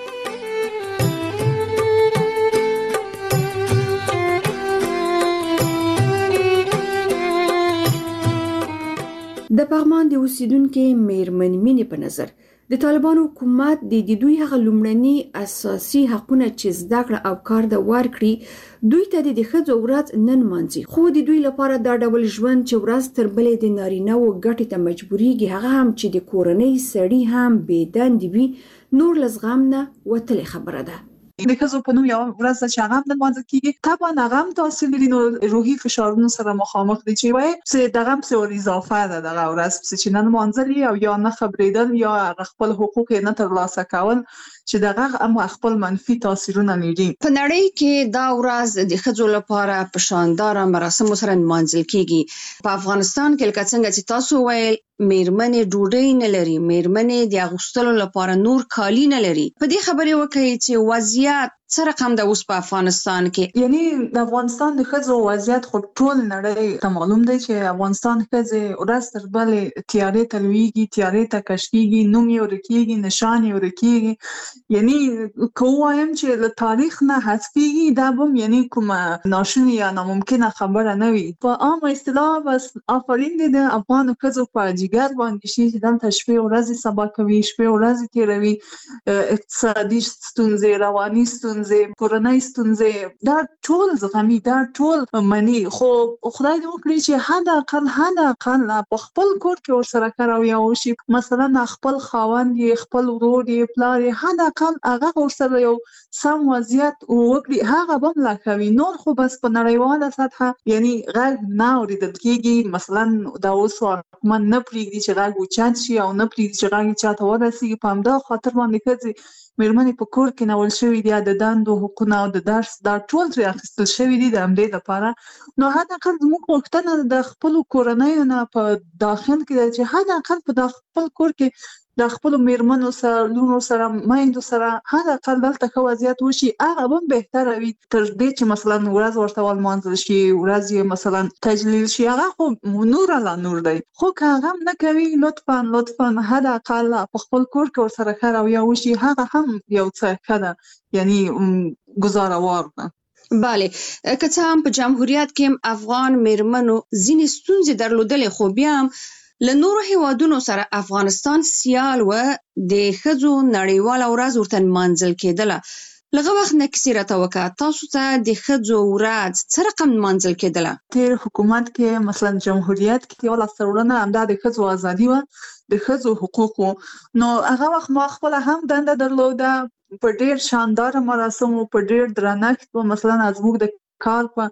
د پغمان د اوسیدونکو میرمن مینې په نظر د طالبانو حکومت د دوی هغه لومړني اساسي حقونه چې زده کړه او کار د ورکړي دوی ته د ښځو ورځ نه نمانځي خو د دوی لپاره دا ډول ژوند چې ورځ تر بلې د نارینه و ګټې ته مجبوریږي هغه هم چې د کورنۍ سړي هم بې دندې وي نور له زغم نه وتلې خبره ده. د ښځو په نوم یو ورځ ده چې هغه هم لمانځل کېږي طبعا هغه هم تاثیر لري نو روحي فشارونو سره مخامخ دي چې وایي چې دغه هم څه ور اضافه ده دغه ورځ پسې چې نه لمانځل او یا نه خبرېدل یا هغه خپل حقوق یې نه ترلاسه کول چې دغه هم خپل منفي تاثیرونه لري. په نړۍ کې دا ورځ د ښځو لپاره په شانداره مراسمو سره لمانځل کېږي. په افغانستان کې لکه څنګه چې تاسو ویل میرمنې ډوډۍ نه لري میرمنې د اغوستلو لپاره نور کالي نه لري. په دې خبرې وکړئ چې وضعیت څه رقم ده اوس په افغانستان کې؟ یعنی د افغانستان د ښځو وضعیت خو ټول نړۍ ته معلوم دی چې افغانستان ښځې ورځ تر بلې تیارې ته لویږي تیارې ته کش کېږي نوم یې ورک کېږي نشان یې ورک کېږي. یعنی که ووایم چې له تاریخ نه حذف کېږي دا به یعنی کومه ناشونې یا ناممکنه خبره نه وي. په عامه اصطلاح بس آفرین دی د افغان ښځو په جګر باندې شي چې دلته شپې ورځې سبا کوي شپې ورځې تېروي اقتصادي ستونزې رواني ستونزې کورنۍ ستونزې دا ټول زغمي دا ټول مني خو خدای دې وکړي چې حد اقل حد اقل په خپل کور کې ورسره کار او یا وشي مثلا خپل خاوند یې خپل ورور یې پلار یې حد اقل هغه ورسره یو سم وضعیت وکړي هغه به ملا کوي. نور خو بس په نړیواله سطحه یعنی غږ نه اورېدل کېږي مثلا دا اوس حکومت نه پرېږدي چې غږ اوچت شي او نه پرېږدي چې غږ چاته ورسېږي. په همدغه خاطر باندې ښځې میرمنې په کور کې نول شوي دي د دندو حقونه او د درس دا ټول ترې اخیستل شوي دي د همدې لپاره نو حد اقل زموږ غوښتنه د خپلو کورنیو نه په داخل کې ده چې حد اقل په خپل کور کې د خپلو میرمنو سره لونو سره میندو سره حد اقل دلته ښه وضعیت وشي هغه به هم بهتره وي تر دې چې مثلا ورځ ورته ولمانځل شي ورځ یې مثلا تجلیل شي هغه خو نور لا نور دی خو که هغه هم نه کوي لطفا لطفا حد اقل په خپل کور کې ورسره ښه رویه وشي هغه هم یو څه ښه ده یعنی ګزاروار ده. بله که څه هم په جمهوریت کې افغان میرمنو ځینې ستونزې درلودلې خو بیا هم له نورو هیوادونو سره افغانستان سیال و د ښځو نړیواله ورځ ورته نمانځل کېدله. لږه وخت نه کیسې راته وکړه تاسو ته د ښځو ورځ څه رقم نمانځل کېدله؟ تېر حکومت کې مثلا جمهوریت کې یوه لاسته راوړنه همدا د ښځو ازادي وه د ښځو حقوقو نو هغه وخت ما خپله هم دنده درلوده په ډېر شانداره مراسمو په ډېر درنښت و مثلا زموږ د کال په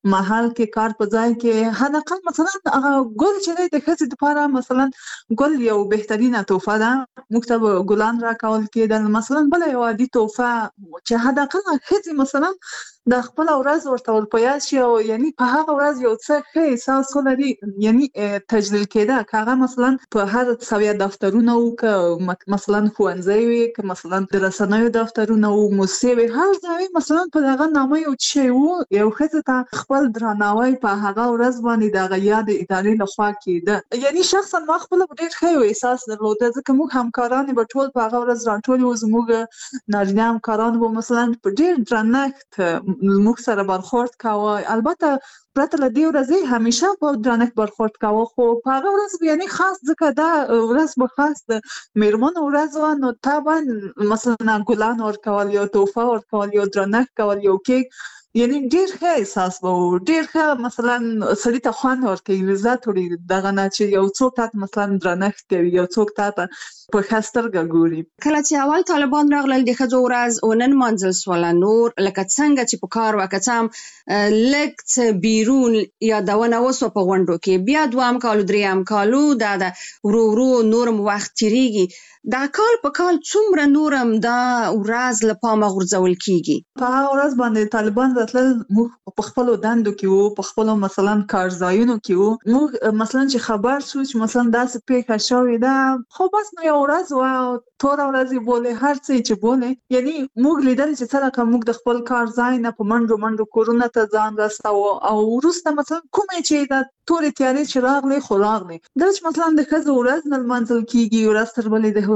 محل کې کار په ځای کې حداقل مثلا ګل چې دی د ښځې لپاره مثلا ګل یو بهترینه تحفه ده. موږ ته ګلان راکول کېدل. مثلا بله یو عادي تحفه چې حداقل ښځې مثلا د خپل ورځ ورته ور یاد شي او یعنی په هغه ورځ یو څه ښه احساس ولري یعنی تجلیل کېده که هغه مثلا په هر سویه دفترونه وو که مثلا ښوونځی وي که مثلا د رسنیو دفترونه وو موسسې وي هر ځای مثلا په دغه نامه یو شی وو یو ښځې ته خپل درناوی په هغه ورځ باندې د هغه یاد ادارې لخوا کېده. یعنی شخصا ما خپله ډېر ښه یو احساس درلوده ځکه موږ همکارانې به ټول په هغه ورځ راټولې وو. زموږ نارینه همکاران به مثلا په ډېر درنښت موږ سره برخورد کاوه. البته پرته له دې ورځې همیشه په درنښت برخورد کاوه خو په هغه ورځ یعنی خاص ځکه دا ورځ به خاص د میرمنو ورځ وه نو طبعا مثلا ګلان ورکول یو تحفه ورکول یو درنښت کول یو کیک یعنی ډېر ښه احساس به و. ډېر ښه مثلا سړي ته خوند ورکوي لذت وړي دغه نه چې یو څوک تا ته مثلا درنښت کوي یو څوک تا ته په ښه سترګه ګوري. کله چې اول طالبان راغلل د ښځو ورځ ونه نمانځل سوله نور لکه څنګه چې په کار وه که څه هم لږ څه بیرون یادونه وسوه په غونډو کې بیا دوهم کال درېیم کالو دا د ورو ورو نورم وخت تېرېږي. دا کال په کال څومره نورم دا ورځ له پامه غورځول کېږي؟ په هغه ورځ باندې طالبان راتلل موږ په خپلو دندو کې وو په خپلو مثلا کارځایونو کې وو. موږ مثلا چې خبر شو چې مثلا داسې پیښه شوې ده خو بس نو یو ورځ وه توره ورځ یې بولې هر څه چې بولې یعنی موږ لیدل چې څرنګه موږ د خپل کار ځای نه په منډو منډو کورونو ته ځان رسوو او وروسته مثلا کومې چې د تورې تیارې چې راغلې خو راغلې دا چې مثلا د ښځو ورځ نه لمانځل کېږي ورځ تر بلې د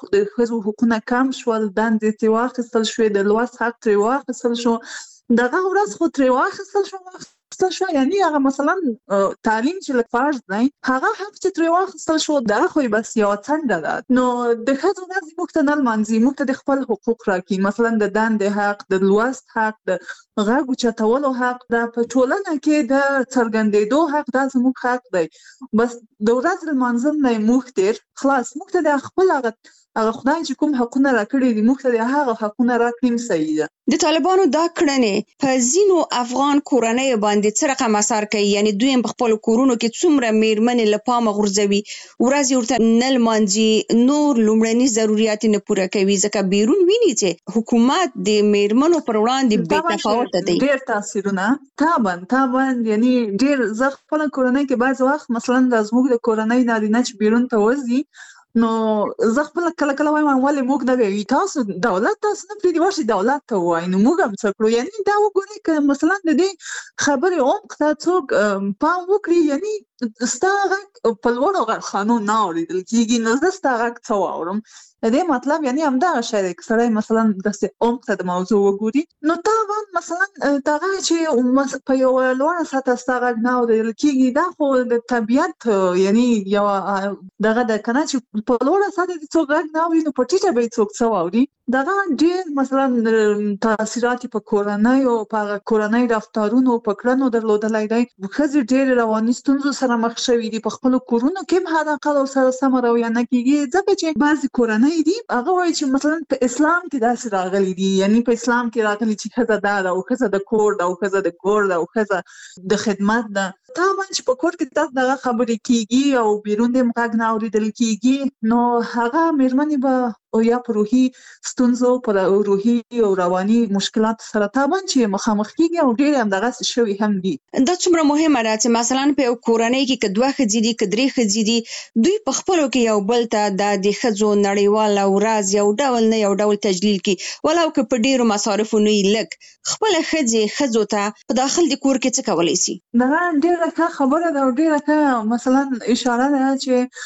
ښځو حقونه کم شول دندې ترې واخیستل شوې د لوست حق ترې واخیستل شو دغه ورځ خو ترې واخیستل شو واخیستل شو یعنی هغه مثلا تعلیم چې لږ فرض دی هغه حق چې ترې واخیستل شو دا خو یې بس یوه څنډه ده. نو د ښځو ورځ موږ ته نه لمانځي موږ ته د خپل حقوق راکړي مثلا د دندې حق د لوست حق د غږ اوچتولو حق دا په ټولنه کې د څرګندېدو حق دا زموږ حق دی. بس د ورځ لمانځل نه یې موږ تېر خلاص موږ ته د خپل هغه هغه خدای چې کوم حقونه راکړي دي موږ ته د هغه حقونه راکړي صحیح ده. د طالبانو دا کړنې په ځینو افغان کورنیو باندې څه رقم اثر کوي یعنی دوی په خپلو کورونو کې څومره میرمنې له پامه غورځوي ورځ یې ورته نه لمانځي نور لومړني ضرورت یې نه پوره کوي ځکه بیرون ویني چې حکومت د میرمنو پر وړاندې بې تفاوته دی. ډېر تاثیرونه طبعا طبعا یعنی ډېر زه خپله کورنۍ کې بعض وخت مثلا د زموږ د کورنۍ نارینه چې بیرون ته وځي نو زه خپله کله کله وایم ولې موږ نه وایو تاسو دولت تاسو نه پرېږدي ورشئ دولت ته ووایي نو موږ هم څه کړو یعنې دا وګورئ که مثلا د دې خبرې عمق ته څوک پام وکړي یعنې ستا غږ په لوړو خانو نه اورېدل کېږي نو زه ستا غږ څه واورم د دې مطلب یعنی همدغه شی دی که سړی مثلا داسې عمق ته د موضوع وګوري نو طبعا مثلا دغه چې په یوه لوړه سطحه ستا غږ نه اورېدل کېږي دا خو د طبیعت یعنی یوه دغه ده که نه چې په لوړه سطحه دې څوک غږ نه اوري نو په ټیټه به یې څوک څه واوري دغه ډېر مثلا تاثیرات په کورنیو په هغه کورنۍ رفتارونو په کړنو درلودلی دی. ښځې ډېرې رواني ستونزو سره مخ شوي دي په خپلو کورونو کې هم حداقل ورسره سمه رویه نه کېږي ځکه چې بعضې کورنۍ دي هغه وایي چې مثلا په اسلام کې داسې راغلي دي یعنی په اسلام کې راغلي چې ښځه دا ده او ښځه د کور ده او ښځه د کور ده او ښځه د خدمت ده. طبعا چې په کور کې تاسو دغه خبرې کېږي او بیرون دې هم غږ نه اورېدل کېږي نو هغه مېرمنې به او یا په روحي ستونزو په روحي او رواني مشکلات سره طبعا چې مخامخ کېږي او ډېرې همدغسې شوي هم دي. دا څومره مهمه ده چې مثلا په یو کورنۍ کې که دوه ښځې دي که درې ښځې دي دوی په خپلو کې یو بل ته دا د ښځو نړیواله ورځ یو ډول نه یو ډول تجلیل کړي ولو که په ډېرو مصارفو نه وي لږ خپله ښځې ښځو ته په داخل د کور کې څه کولی سي؟ دغه ډېره ښه خبره ده او ډېره ښه مثلا اشاره ده چې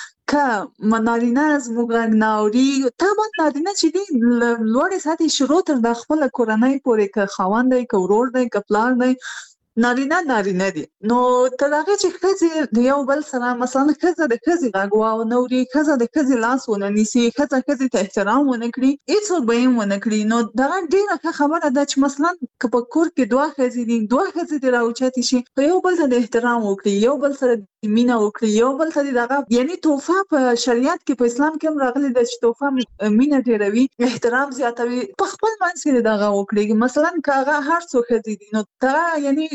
که نارینه زموږ غږ نه اوري طبعا نارینه چې دي لوړې سطحې شروع تر د خپله کورنۍ پورې که خاوند دی که ورور دی که پلار دی نارینه نارینه دي نو تر هغې چې ښځې د یو بل سره مثلا ښځه د ښځې غږ ونه اوري ښځه د ښځې لاس ونه نیسي ښځه ښځې ته احترام ونه کړي هېڅوک به یې ونه کړي نو دغه ډېره ښه خبره ده چې مثلا که په کور کې دوه ښځې دي دوه ښځې دې راوچتې شي په یو بل ته د احترام وکړي یو بل سره مینه وکړي یو بل ته دغه یعنی تحفه په شریعت کې په اسلام کې هم راغلي ده چې تحفه مینه ډېروي احترام زیاتوي په خپل منځ کې دغه وکړي مثلا که هغه هر څو ښځې دي نو دغه یعنی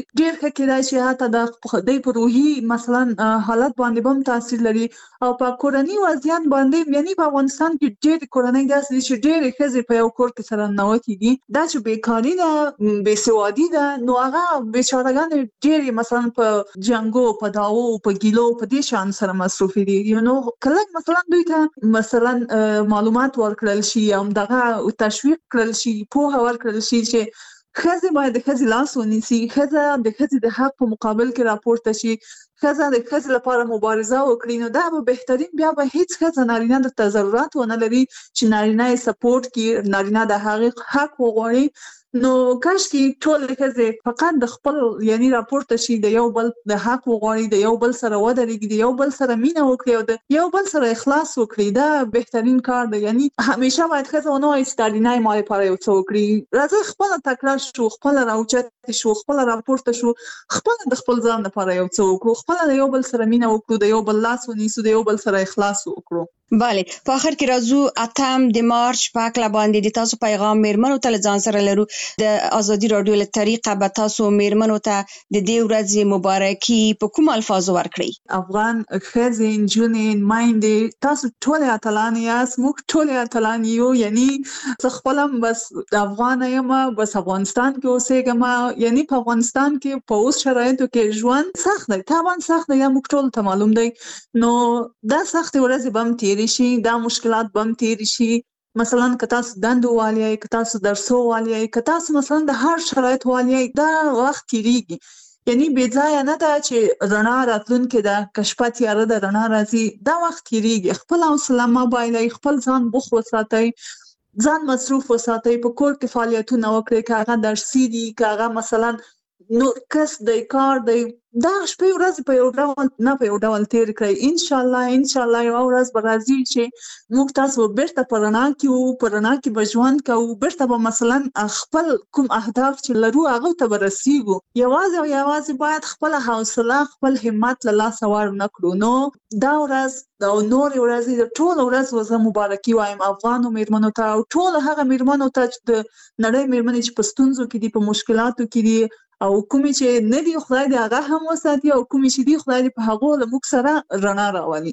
ډیر ښه کېدای شي حتی د خدای په روحي مثلا حالت باندې هم تاثیر لري او په کورنۍ وضعیت باندې یعنی په افغانستان کې ډېر کورنۍ داسې دي چې ډېر ښځې په یو کور کې سره ننوتې دي دا چې بیکاري ده بې سوادي ده نو هغه بیچارهګانې ډېرې مثلا په جنګو په داو په ګیلو په دې شان سره مصروفې دي یو نو کله مثلا دوی ته مثلا معلومات ورکړل شي او دغه تشویق کړل شي پوهه ورکړل شي چې ښځې باید د ښځې لاس ونیسي ښځه د ښځې د حق په مقابل کې راپورته شي ښځه د ښځې لپاره مبارزه وکړي نو دا به بهترین بیا به هیڅ ښځه نارینه د ضرورت ونه لري چې نارینه یې سپورټ کړي نارینه د هغې حق وغواړي نو کاش کې ټول ښځې فقط د خپل یعنی راپورته شي د یو بل د حق وغواړي د یو بل سره ودرېږي د یو بل سره مینه وکړي او د یو بل سره اخلاص وکړي دا بهترین کار دی یعنی همیشه باید ښځه ونه وایي چې نارینه یې ما لپاره یو څه وکړي راځئ خپله تکړه شو خپله راوچتې شو خپله راپورته شو خپله د خپل ځان لپاره یو څه وکړو خپله د یو بل سره مینه وکړو د یو بل لاس ونیسو د یو بل سره اخلاص وکړو بله په اخر کې راځو اتم د مارچ په هکله باندې د تاسو پیغام میرمنو ته له ځان سره لرو د ازادي راډیو له طریقه به تاسو میرمنو ته د دې ورځې مبارکي په کوم الفاظو ورکړئ افغان ښځې نجونې میندې تاسو ټولې اتلان یاست موږ ټولې اتلان یو یعنی زه خپل هم بس افغانه یم بس افغانستان کې اوسېږم یعنی په افغانستان کې په اوس شرایطو کې ژوند سخت دی طبعا سخت دی یا موږ ټول ته معلوم دی نو دا سختې ورځې به هم تېرې شي دا مشکلات به هم تېرې شي مثلا که تاسو دندو والی که تاسو درسو والی که تاسو مثلا د هر شرایط والی دا وخت تېرېږي یعنی بې ځایه نه ده چې رڼا راتلونکې ده که شپه تیاره ده رڼا راځي دا وخت تېرېږي خپل حوصله مه بایلئ خپل ځان بوخت وساتئ ځان مصروف وساتئ په کور کې فعالیتونه وکړئ که هغه درسي دي که هغه مثلا نور کس دی کار دی دا شپې ورځې په یو ډول نه په یو ډول تیر کړئ ان شاء الله ان شاء الله یو ورځ به راځي چې موږ تاسو بیرته په رڼا کې وو په رڼا کې به ژوند کوو بیرته به مثلا خپل کوم اهداف چې لرو هغه ته به رسیږو یوازې او یوازې باید خپل حوصله خپل همت له لاسه ورنه کړو نو دا ورځ او نور ورځې د ټول ورځ زه مبارکي وایم افغانو میرمنو ته او ټول هغه میرمنو ته چې د نړۍ میرمنې چې په ستونزو کې دي په مشکلاتو کې دي او کومې چې نه دي خدای دې هغه هم وساتي او کومې چې دي خدای دې په هغو له موږ سره رڼا راولي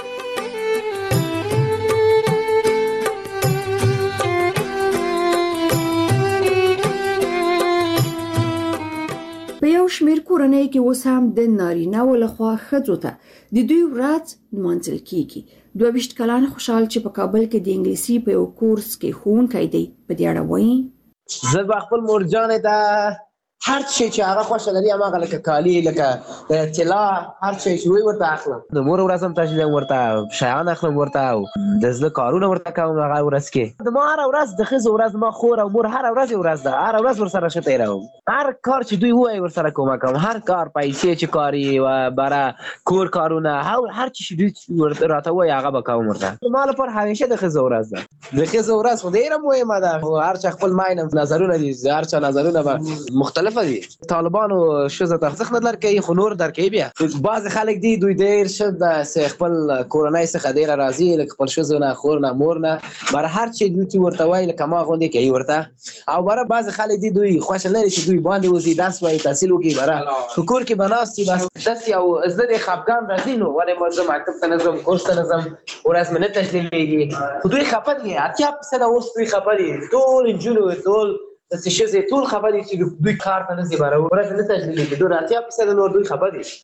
په یو شمېر کورنۍ کې اوس هم د نارینه‌و لخوا ښځو ته د دوی ورځ نمانځل کیږي دوه ویشت کلن خوشحال چې په کابل کې د انګلیسي په یو کورس کې ښوونکی دی په دې اړه وایي زه به خپل مورجانې ته هر شي چې هغه خوښه لري هماغه لکه کالي لکه طلا هر شي چې وي ورته اخلم د مور ورځ هم تشویق ورته شیان اخلم ورته او د زړه کارونه ورته کوم هغه ورځ کې د ما هره ورځ د ښځو ورځ ما خور او مور هره ورځ ورځ ده هره ورځ ورسره ښه تېروم هر کار چې دوی ووایي ورسره کومک کوم هر کار پیسې چې کاري و بره کور کارونه هر څه چې دوی راته وایي هغه به کوم ورته ما لپاره همیشه د ښځو ورځ ده د ښځو ورځ خو ډېره مهمه ده هر چا خپل ماین نظرونه دي هر چا نظرونه به مختلف دي طالبانو ښځو ته ارزښت نه درکوي خو نور درکوي بیا بعضې خلک دي دوی ډېر ښه د خپل کورنۍ څخه ډېره راضي لکه خپل ښځو نه خور نه مور نه باره هر چې دوی چې ورته وایي لکه ما غوندې کوي ورته او باره بعضې خلک دي دوی خوښه لري چې دوی باندې وځي درس وایي تحصیل وکړي باره په کور کې به ناست وي بس داسې او زه دې خفګان راځي نو ولې ما زه مکتب ته نه ځم کورس ته نه ځم ورځ مې نه تشلیمېږي خو دوی خفه دي اتیا فیصده اوس دوی خفه دي ټول نجونې ټول داسې ښځې ټول خفه دي چې دوی کار ته نه ځي باره ورځ نه تشلیمېږي دوی اتیا فیصده نور دوی خفه دي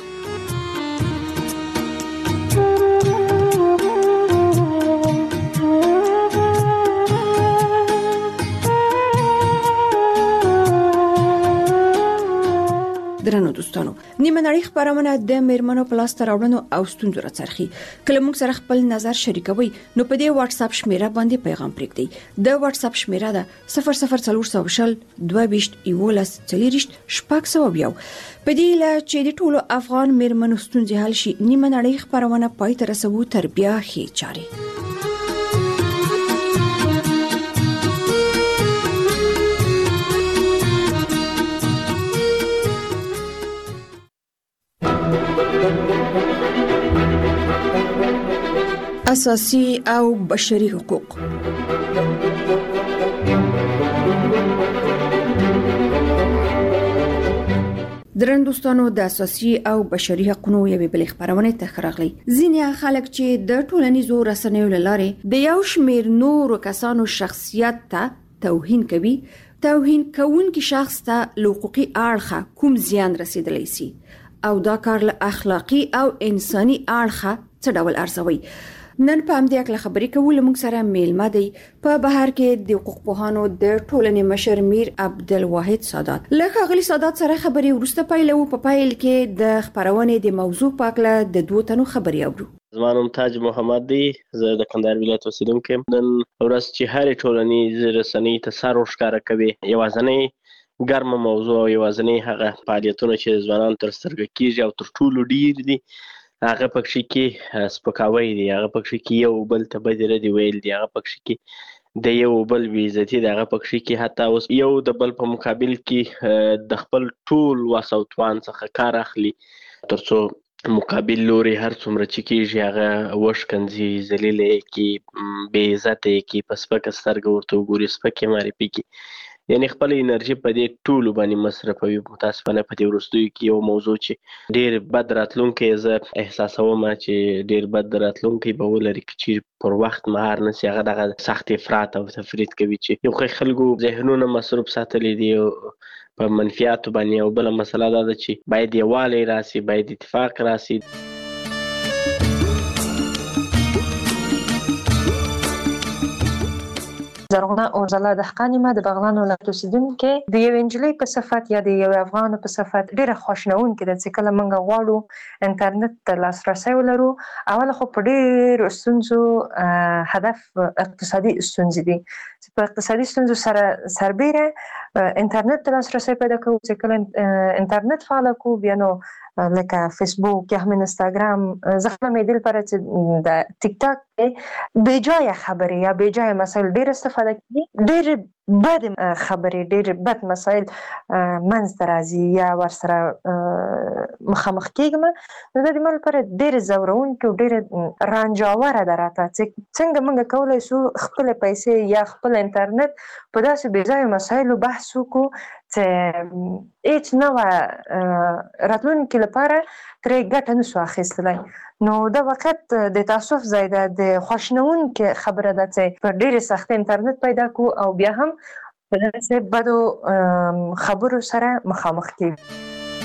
درنو دوستانو نیمه نړۍ خبرونه د میرمنو په لاس راوړنو او ستونزو راڅرخي کله موږ سره خپل نظر شریکوي نو په دې واتس اپ شمیره باندې پیغام پرېږدئ د واتس اپ شمیره ده صفر صفر څلور سوه شل دوه ویشت یولس څلېرویشت شپږ سوه یو په دې هیله چې د ټولو افغان میرمنو ستونزې حل شي نیمه نړۍ خبرونه پای ته رسوو تر بیا ښې چارې اساسي او بشري حقوق درن دوستانو د اساسي او بشري حقوقو یوې بلې خبرونه ته خراغلي. ځینې خلک چې د ټولنیزو رسنیو لاره د یو شمیر نورو کسانو شخصیت ته توهین کوي، توهین کوونکی شخص ته حقوقي اړخه کوم زیان رسیدلی سي او دا کار له اخلاقی او انساني اړخه څه ډول ارزوي. نن په همدې اړه خبرې کوو. موږ سره میلمه دی په بهر کې د حقوق پوهانو د ټولنې مشر میر عبدالواحد سادات. لکه غلی سادات سره خبرې ورسته پیلو. په پایل کې د خبرونې د موضوع په اړه د دوه تنو خبرې اورو. زما نوم تاج محمد دی، زه د کندهار ولایت اوسیدونکی یم. نن ورځ چې هرې ټولنیزې رسنۍ ته سر ورښکاره کوي، یوازینۍ ګرمه موضوع او یوازینۍ هغه فعالیتونه چې ځوانانو تر سترګه کېږي او تر ټولو ډېر دي، هغه پکې کې سپکاوی دی، هغه پکې کې یو بل ته بدې ردې ویل دي، هغه پکې کې د یو بل بې عزتي دی، هغه پکې کې حتی اوس یو د بل په مقابل کې د خپل ټول وس او توان څخه کار اخلي تر څو مقابل لوري هر څومره چې کېږي هغه وشکنځي، ذلیله یې کړي، بې عزته یې کړي، په سپکه سترګه ورته وګوري، سپکې معرفي کړي، یعنې خپل انرژي په دې ټولو باندې مصرفوي. متاسفانه په دې وروستیو کې یو موضوع چې ډېر بد راتلونکی زه احساسوم چې ډېر بد راتلونکی به ولري که چیرې پر وخت مهار نه سي، هغه دغه سخت افراط او تفرید کوي چې یو ښه خلکو ذهنونه مصروف ساتلی دي په منفیاتو باندې. او بله مسله دا ده چې باید یووالی راسي، باید اتفاق راسي. زرغونه اوزله دهقاني ما د بغلان ولایت اوسیدونکې د یو انجلۍ په صفت یا د یو افغان په صفت ډیره خوشنونکې ده چې کله موږ غواړو انټرنیټ ته لاسرسی ولرو. اوله خو په ډیرو ستونزو هدف اقتصادي ستونزې دي چې په اقتصادي ستونزو سره سربیره انټرنیټ ته لاسرسی پیدا کوو. چې کله انټرنیټ فعاله کوو بیا نو لکه فیسبوک یا هم انستاګرام، زه خپله مې دل لپاره چې د ټیک ټاک بې جایه خبرې یا بې جایه مسایل ډېر استفاده کوي، ډېر بد خبرې، ډېر بد مسایل منځته راځي یا ورسره مخامخ کېږم. نو دا د ما لپاره ډېرې ځورونکې او ډېرې رنجاوره ده راته چې څنګه موږ کولی شو خپلې پیسې یا خپل انټرنیټ په داسې بې ځایه مسایلو بحث وکړو چې هیڅ نه وه راتلونکي لپاره ترې ګټه نه شو اخیستلی. نو دا وخت د تاسف ځای ده، د خوشنونکې خبره ده چې په ډېرې سختۍ انټرنیټ پیدا کړو او بیا هم په داسې بدو خبرو سره مخامخ کېږو.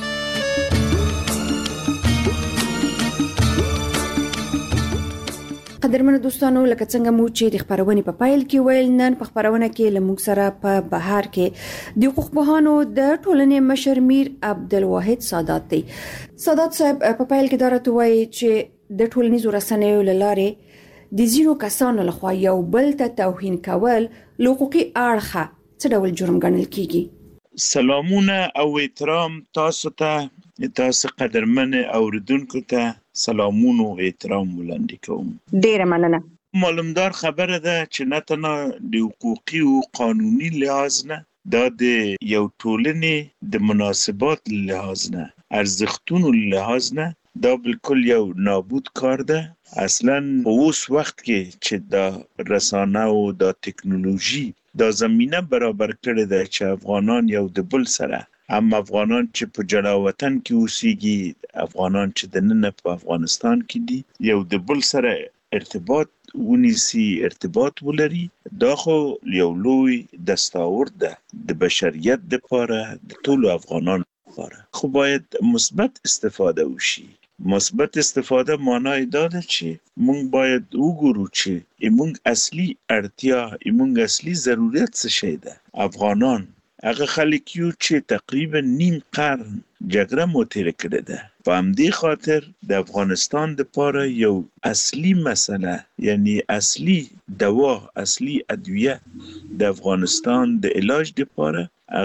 قدرمنو دوستانو، لکه څنګه مو چې د خبرونې په پایل کې ویل، نن په خبرونه کې له موږ سره په بهر کې د حقوق پوهانو د ټولنې مشر میر عبدالواحد سادات دی. سادات صاحب، په پایل کې دا راته وایي چې د ټولنیزو رسنیو له لارې د ځینو کسانو لخوا یو بل ته توهین کول له حقوقي اړخه څه ډول جرم ګڼل کیږي؟ سلامونه او احترام تاسو ته، تاسو قدرمن اوریدونکو ته سلامونه او احترام وړاندې کوم. ډیره مننه. معلومدار خبره ده چې نه تنها د حقوقي او قانوني لحاظ نه، دا د یو ټولنې د مناسبات لحاظ نه، ارزښتونو لحاظ نه، دا بالکل یو نابود کار ده. اصلا په اوس وخت کې چې دا رسانه او دا ټکنالوژي دا زمینه برابر کړې ده چې افغانان یو د بل سره، هم افغانان چې په جلا وطن کې اوسېږي، افغانان چې دننه په افغانستان کې دي، یو د بل سره ارتباط ونیسي، ارتباط ولري. دا خو یو لوی دستاورد ده د بشریت دپاره، د ټولو افغانانو لپاره. خو باید مثبت استفاده وشي. مثبت استفاده معنی دا ده چې موږ باید وګورو چې موږ اصلي اړتیا، موږ اصلي ضرورت څه شی ده. افغانان هغه خلک یو چې تقریبا نیم قرن جګړه مو تېره کړې ده. په همدې خاطر د افغانستان دپاره یو اصلي مسله، یعنی اصلي دوا، اصلي ادویه د افغانستان د علاج دپاره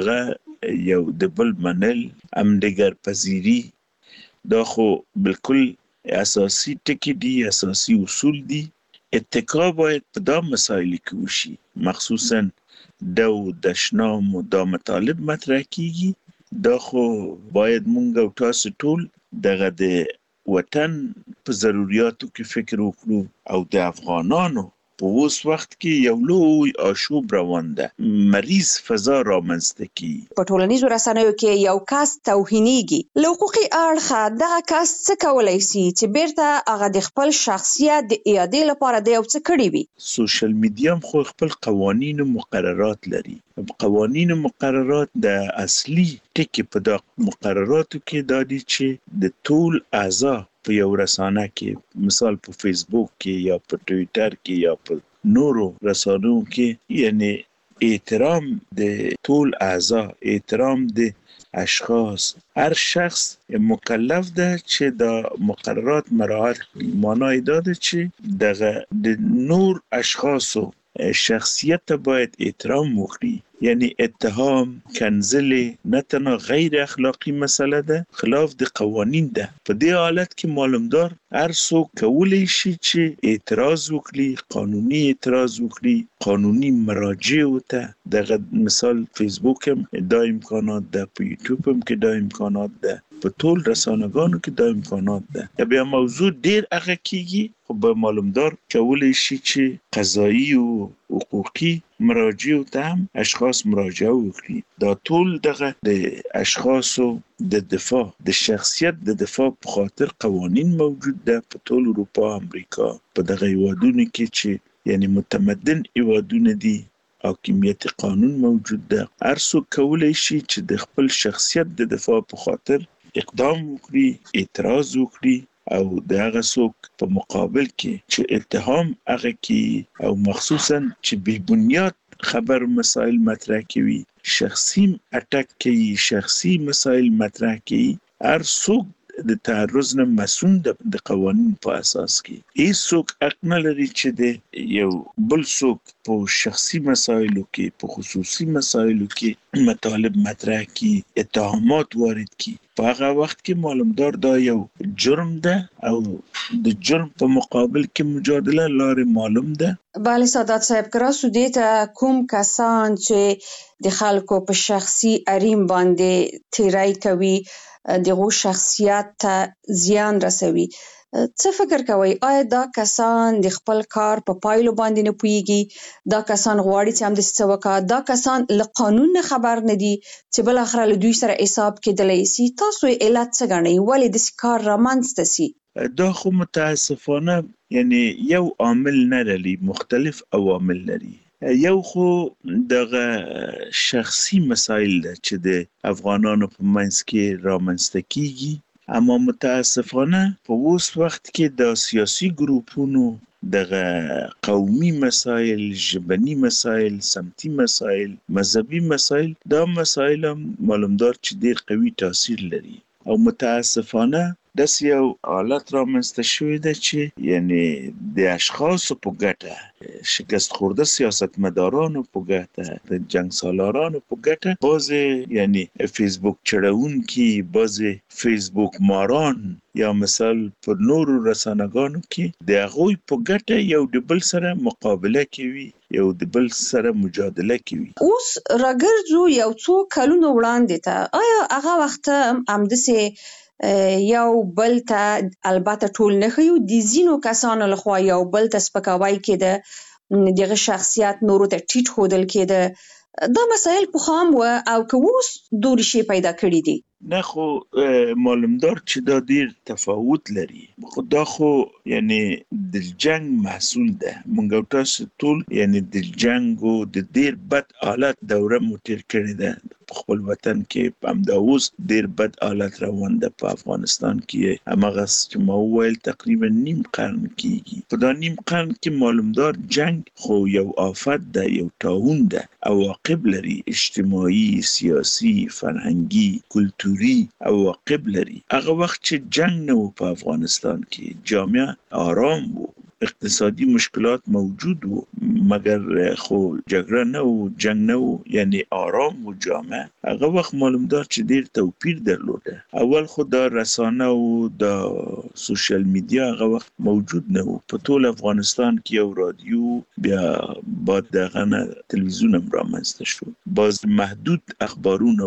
هغه یو د بل منل، همدیگر پذیری. دا خو بالکل اساسي ټکي دي، اساسي اصول دي. اتکا باید په دا مسایلو کې وشي، مخصوصا د دشنام او دا مطالب مطرح کیږي. دا خو باید مونږ او تاسو ټول دغه د وطن په ضرورتو کې فکر وکړو او د افغانانو په اوس وخت کې یو لوی آشوب روان ده، مریض فضا رامنځته کی. په ټولنیزو رسنیو کې یو کس توهینېږي، له حقوقي اړخه دغه کس څه کولای شي چې بیرته هغه د خپل شخصیت د اعادې لپاره د یو څه کړی وي؟ سوشل میډیا خو خپل قوانین او مقررات لري. قوانین او مقررات د اصلي ټکي په دغه مقرراتو کې دا دي چې د ټول اعضا په یو رسانه کې، مثال په فیسبوک کې یا په ټویټر کې یا په نورو رسانو کې، یعنی احترام د ټول اعضا، احترام د اشخاص، هر شخص مکلف ده چې د مقررات مراعات کړي. معنی دا ده چې دغه د نور اشخاصو شخصیت باید احترام وکړي. یعنی اتهام، کنځلې نه تنها غیر اخلاقی مسله ده، خلاف د قوانین ده. په دې حالت کې معلومدار هر څوک کولی شي چې اعتراض وکړي، قانوني اعتراض وکړي، قانوني مراجع وته. دغه مثال فیسبوک هم دا امکانات ده، په یوټیوب هم کې دا امکانات ده، په ټول رسانه‌ګانو کې دا امکانات ده. که بیا موضوع ډیر هغه کیږي، خو به معلومدار کولی شي چې قضایی او حقوقي مراجع ته هم اشخاص مراجعه وکړي. دا ټول دغه د اشخاصو د دفاع د شخصیت د دفاع په خاطر قوانین موجود ده په ټول اروپا، امریکا، په دغه هیوادونو کې چې یعنی متمدن هیوادونه دي، حاکمیت قانون موجود ده. هر څوک کولی شي چې د خپل شخصیت د دفاع په خاطر اقدام وکړي، اعتراض وکړي، او د هغه څوک په مقابل کې چې اتهام هغه کې، او مخصوصا چې بی بنیاد خبر مسائل مطرح کوي، شخصي اٹک کوي، شخصي مسائل مطرح کوي، هر څوک د تعرض نه مسؤل د قوانین په اساس کې. هیڅ څوک حق نه لري چې د یو بل څوک په شخصي مسایلو کې، په خصوصي مسایلو کې مطالب مطرح کړي، اتهامات وارد کړي. په هغه وخت کې معلومدار دا یو جرم ده، او د جرم په مقابل کې مجادله لارې معلوم ده. بله سادات صاحب، که راسو دې ته کوم کسان چې د خلکو په شخصي حریم باندې تیری کوي، دغه شخصیت ته زیان رسوي، څه فکر کوئ؟ آیا دا کسان د خپل کار په پایلو باندې نه پوهیږي؟ دا کسان غواړي چې همداسې څه وکړي؟ دا کسان له قانون نه خبر نه دي چې بل اخره له دوی سره حساب کېدلی شي؟ تاسو یې علت څه ګڼئ؟ ولې داسې کار رامنځته سي؟ دا خو متاسفانه یعنی یو عامل نه لري، مختلف عوامل لري. یو خو دغه شخصي مسایل ده چې د افغانانو په منځ کې رامنځته کیږي، اما متاسفانه په اوس وخت کې د سیاسي ګروپونو دغه قومي مسایل، ژبني مسایل، سمتي مسایل، مذهبي مسایل، دا مسایل هم معلومدار چې ډیر قوي تاثیر لري. او متاسفانه داسې یو حالت رامنځته شوی ده چې یعنی د اشخاصو په ګټه، شکست خورده سیاستمدارانو په ګټه، د جنګ سالارانو په ګټه، بعضې یعنی فیسبوک چړونکي، بعضې فیسبوک ماران، یا مثال په نورو رسانه‌ګانو کې د هغوی په ګټه یو د بل سره مقابله کوي، یو د بل سره مجادله کوي. اوس راګرځو یو څو کلونو وړاندې ته، آیا هغه وخت همداسې یو بل ته، البته ټول نه ښیو، د ځینو کسانو لخوا یو بل ته سپکاوی کېده، دغه شخصیت نورو ته ټیټ ښودل کېده، دا مسایل پخوا هم وه، او که اوس دورې شی پیدا کړي دي؟ نه خو معلومدار چې دا ډیر تفاوت لري. خو دا خو یعنی د جنگ محصول ده. مونږ او تاسو ټول یعنی د جنگ او د ډیر بد حالت دوره مو تیر کړې ده په خپل وطن کې. همدا اوس ډیر بد حالت روان ده په افغانستان کې. هماغه چې ما وویل تقریبا نیم قرن کېږي. په دا نیم قرن کې معلومدار جنگ خو یو آفت ده، یو طاعون ده، عواقب لري، اجتماعي، سیاسي، فرهنګي، کلتوري عواقب لري. هغه وخت چې جنگ نه و په افغانستان کې، جامعه آرام و، اقتصادي مشکلات موجود و، مگر خو جګړه نه و، جنگ نه و، یعنی آرام و جامعه. هغه وخت معلومدار چې ډیر توپیر درلوده. اول خو دا رسانه و، دا سوشل میډیا هغه وخت موجود نه و. په ټول افغانستان کې یو رادیو، بیا بعد دغه نه تلویزیون هم رامنځته شو. باز محدود اخبارونه و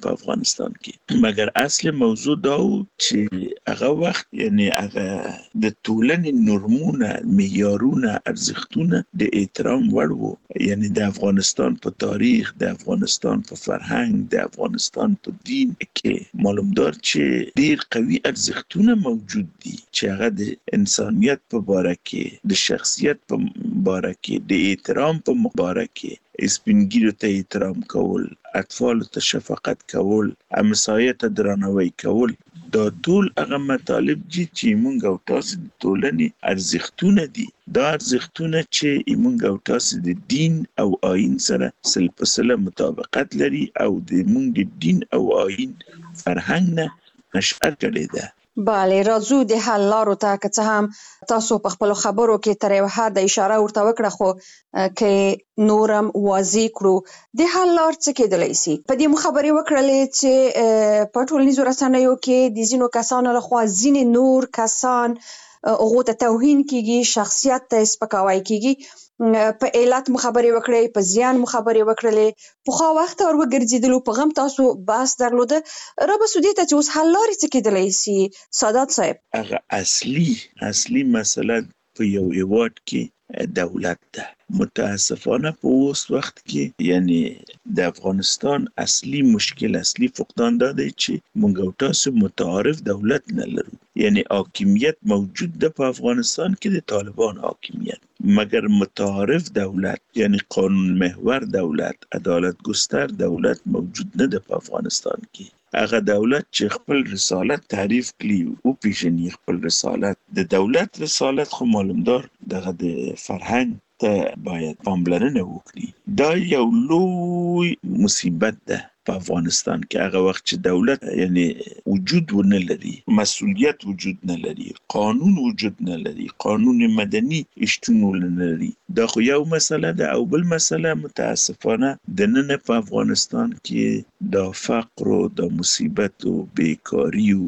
په افغانستان کې. مګر اصل موضوع دا و چې هغه وخت یعنی هغه د ټولنې نورمونه، معیارونه، ارزښتونه د احترام وړ وو. یعنی د افغانستان په تاریخ، د افغانستان په فرهنګ، د افغانستان په دین کې معلومدار چې ډیر قوي ارزښتونه موجود دي چې هغه د انسانیت په باره کې، د شخصیت په باره کې، د احترام په باره کې، سپینګیرو ته احترام کول، اطفال ته شفقت کول، همسایه ته درناوی کول، دا ټول هغه مطالب دي چې موږ او تاسو د ټولنې ارزښتونه دي. دا ارزښتونه چې موږ او تاسو د دین او آیین سره سل په سله مطابقت لري او د موږ د دین او آیین فرهنګ نه نشأت کړې ده. بله، راځو د حل لارو ته. که څه هم تاسو په خپلو خبرو کې تر یو حده اشاره ورته وکړه، خو که نورم واضح کړو د حل لار څه کېدلی سي. په دې مو خبرې وکړلې چې په ټولنیزو رسنیو کې د ځینو کسانو لخوا ځینې نور کسان هغو ته توهین کیږي، شخصیت ته سپکاوی کیږي. په علت مو خبرې وکړې، په زیان مو خبرې وکړلې، پخوا وخت ور وګرځېدلو، په غم تاسو بحث درلوده. را به سو دې ته چې اوس حل لارې څه کېدلی سي سادات صاحب؟ هغه اصلي اصلي مسله په یو هیواد کې دولت ده. متاسفانه په اوس وخت کې یعنی د افغانستان اصلي مشکل، اصلي فقدان دا دی چې موږ او تاسو متعارف دولت نه لرو. یعنی حاکمیت موجود ده په افغانستان کې، د طالبان حاکمیت، مګر متعارف دولت یعنی قانون محور دولت، عدالت گستر دولت موجود نه ده په افغانستان کې. هغه دولت چې خپل رسالت تعریف کړي او پیژني خپل رسالت، د دولت رسالت خو معلومدار دغه د فرهنګ ته باید پاملرنه وکړي. دا یو لوی مصیبت ده په افغانستان کې. هغه وخت چې دولت یعنی وجود ونه لري، مسؤلیت وجود نه لري، قانون وجود نه لري، قانون مدني شتون نه لري. دا خو یو مسله ده. او بل مسله متاسفانه د نن په افغانستان کې د فقر او د مصیبت او بیکاری او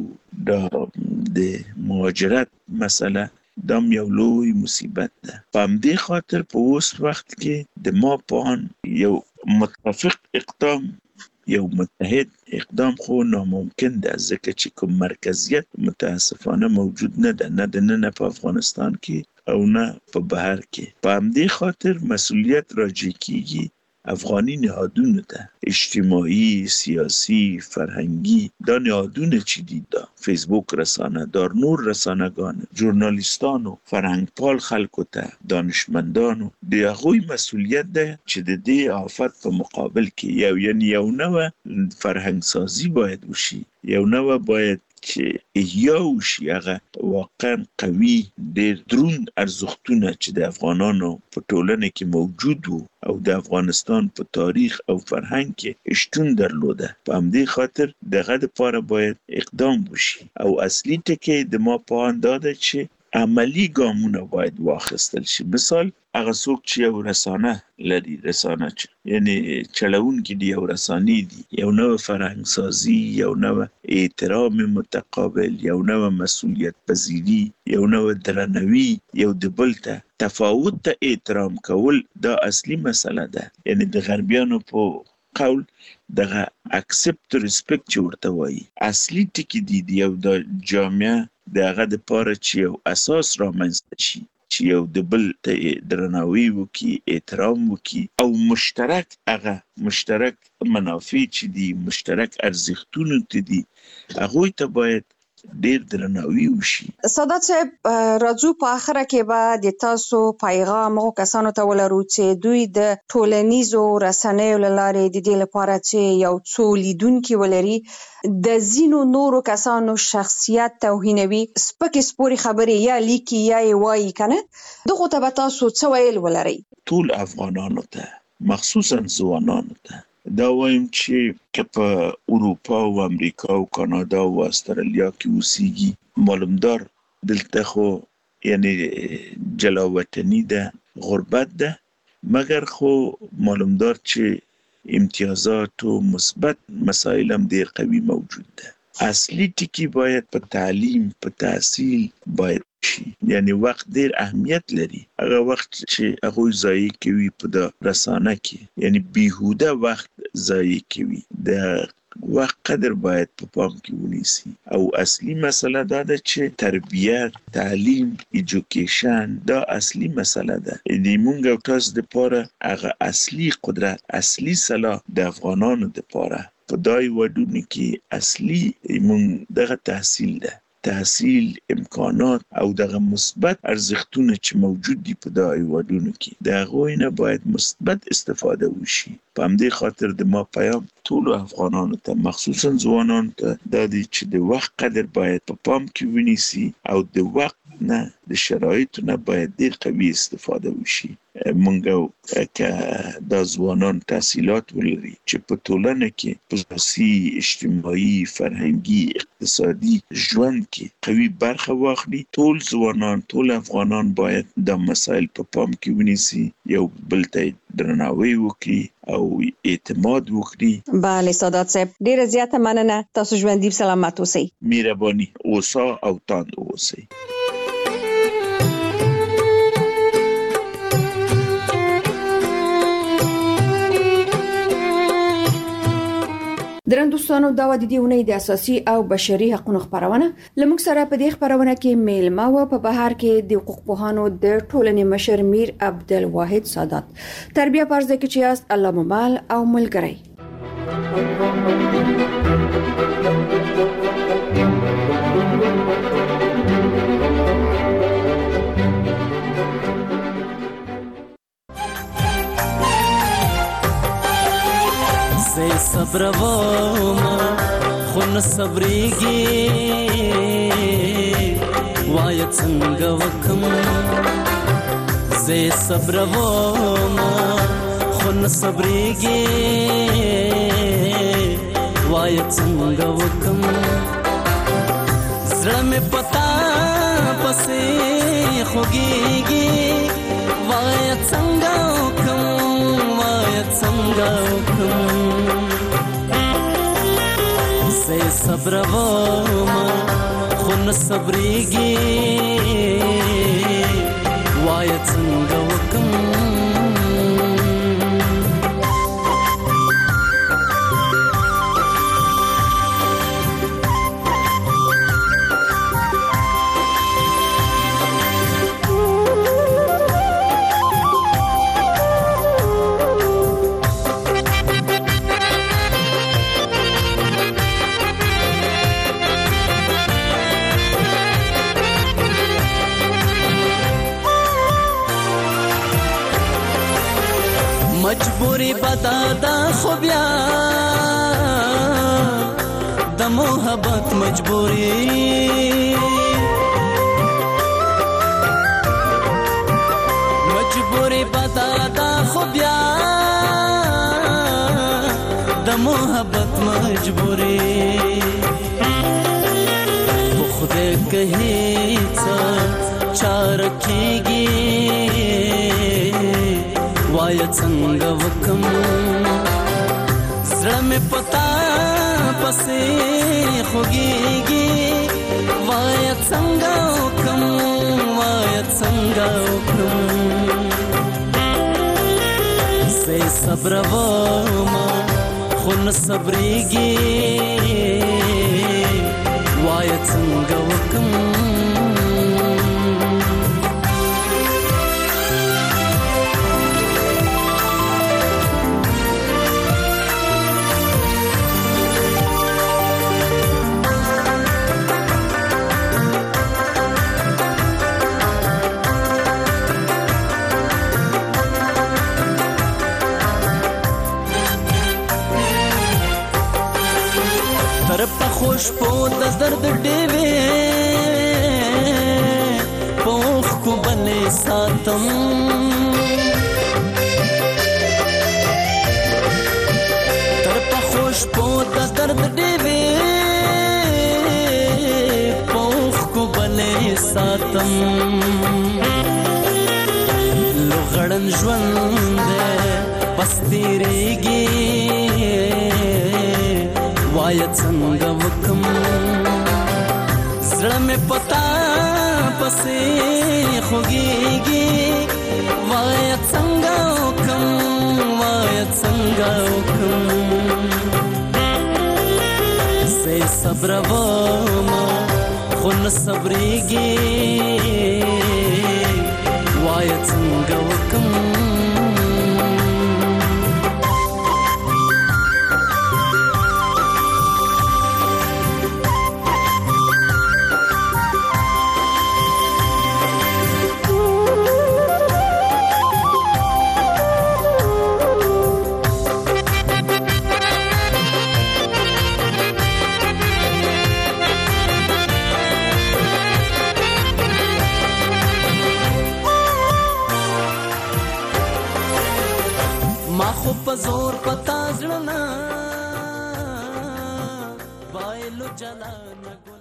د مهاجرت مسله دا یو لوی مصیبت ده. په همدې خاطر په اوس وخت کې د ما په ان یو متفق اقدام، یو متحد اقدام خو ناممکن ده، ځکه چې کوم مرکزیت متاسفانه موجود نه ده، نه د نن په افغانستان کې او نه په بهر کې. په همدې خاطر مسؤلیت راجع کیږي افغانی نهادونو ته، اجتماعي، سیاسی، فرهنگی. دا نهادونه چې دي، دا فیسبوک رسانه، دا نور رسانه‌گان، ژورنالیستانو، فرهنگپال خلکو ته، دانشمندانو، د هغوی مسؤلیت ده چې د دې آفت په مقابل کې یو یعنی یو نوع فرهنګ سازی باید وشي، یو نوع باید چې احیا وشي، هغه واقعا قوي ډېر دروند ارزښتونه چې د افغانانو په ټولنه کې موجود وو او د افغانستان په تاریخ او فرهنګ کې شتون درلوده. په همدې خاطر دغه دپاره باید اقدام وشي. او اصلي ټکی د ما په اند دا ده چې عملی ګامونه باید واخیستل شي. مثال هغه څوک چې یو رسانه لري، رسانه چې یعنی چلوونکي دي، یو رسانې دي، یو نوع فرهنګ سازي، یو نوع احترام متقابل، یو نوع مسؤلیت پذیری، یو نوع درناوی، یو د بل ته تفاوت ته احترام کول، دا اصلي مسله ده. یعنی د غربیانو په قول دغه اکسپت ریسپیکټ چې ورته وایي، اصلي ټکي دي د یو د جامعه د هغه دپاره چې یو اساس رامنځته شي، چې یو د بل ته درناوی وکړي، احترام وکړي، او مشترک هغه مشترک منافع چې دي، مشترک ارزښتونه ته دي، هغوی ته باید ډیر درناوی وشي. سادات صاحب، راځو په اخره کې به د تاسو پیغام هغو کسانو ته ولرو چې دوی د ټولنیزو رسنیو له لارې د دې لپاره چې یو څو لیدونکي ولري د ځینو نورو کسانو شخصیت توهینوي، سپکې سپورې خبرې یا لیکي یا یې وایي که نه، دغو ته به تاسو څه ویل ولرئ؟ ټول افغانانو ته، مخصوصا ځوانانو ته دا وایم چې که په اروپا او امریکا او کانادا او استرالیا کې اوسیږي، معلومدار دلته خو یعنی جلاوطني ده، غربت ده، مګر خو معلومدار چې امتیازات او مثبت مسائل هم ډېر قوي موجود ده. اصلي ټکي باید په تعلیم، په تحصیل باید شي. یعنی وخت ډیر اهمیت لري. هغه وخت چې هغه ضایع کوي په د رسانه کې، یعنی بیهوده وخت ضایع کوي، د وخت قدر باید په پام کې ونیسي. او اصلي مسله دا ده چې تربیت، تعلیم، ایجوکیشن دا اصلي مسله ده. د مونږ او تاسو د پاره هغه اصلي قدرت، اصلي سلاح د افغانانو د پاره په دای وډونه کې اصلي مونږ دغه تحصیل ده. تحصیل، امکانات او دغه مثبت ارزښتونه چې موجود دي په دغه هیوادونو کې د هغوی نه باید مثبت استفاده وشي. په همدې خاطر د ما پیام ټولو افغانانو ته، مخصوصا ځوانانو ته دا دی چې د وخت قدر باید په پام کې ونیسي او د وخت نه د شرایطو نه باید ډېر قوي استفاده وشي. مونږ که دا ځوانان تحصیلات ولري چې په ټولنه کې په سیاسي، اجتماعي، فرهنګي، اقتصادي ژوند کې قوي برخه واخلي، ټول ځوانان، ټول افغانان باید دا مسایل په پام کې ونیسي، یو بل ته درناوی وکړي او اعتماد وکړي. بله سادات صاحب، ډیره زیاته مننه. تاسو ژوندي سلامت اوسئ. مهرباني اوسه او تاند اوسئ. درن دوستانو، دا و د دې اونۍ د اساسي او بشري حقوقو خبرونه. لمک سره په دې خبرونه کې میلمه و په بهر کې د حقوق پوهانو د ټولنې مشر میر عبدالواحد سادات. تربیه پرځه کې چې است الله ممال او ملګری. زه صبر وما خو نه صبرېږي وایه څنګه وکم. زه صبر وما خو نه صبرېږي وایه څنګه وکم. زړه مې پتا پسې خوږېږي وایه څنګه وکم، وایه څنګه وکم. زه صبر وما خو نه صبرېږي وایه څنګه وکم. مجبوری بدادا خو بیا د محبت مجبوری. مجبوری بدادا خو بیا د محبت مجبوری. خو خدای کهی څه چار کیږي وایه څنګه وکم. زړه مې پتا پسې خوږېږي وایه څنګه وکم، وایه څنګه وکم. زه صبر وما خو نه صبرېږي وایه څنګه وکم. خوش په د درد ډېوې پوخ کو بلې ساتم. تر په خوش په د درد ډېوې پوخ کو بلې ساتم. لوغړن ژوند بس تیریږي وایه څنګه وکم. زړه مې پتا پسې خوږېږي وایه څنګه وکم، وایه څنګه وکم. صبر وما خو نه صبرېږي وایه څنګه وکم زور پتا زړه نه بایلو جلا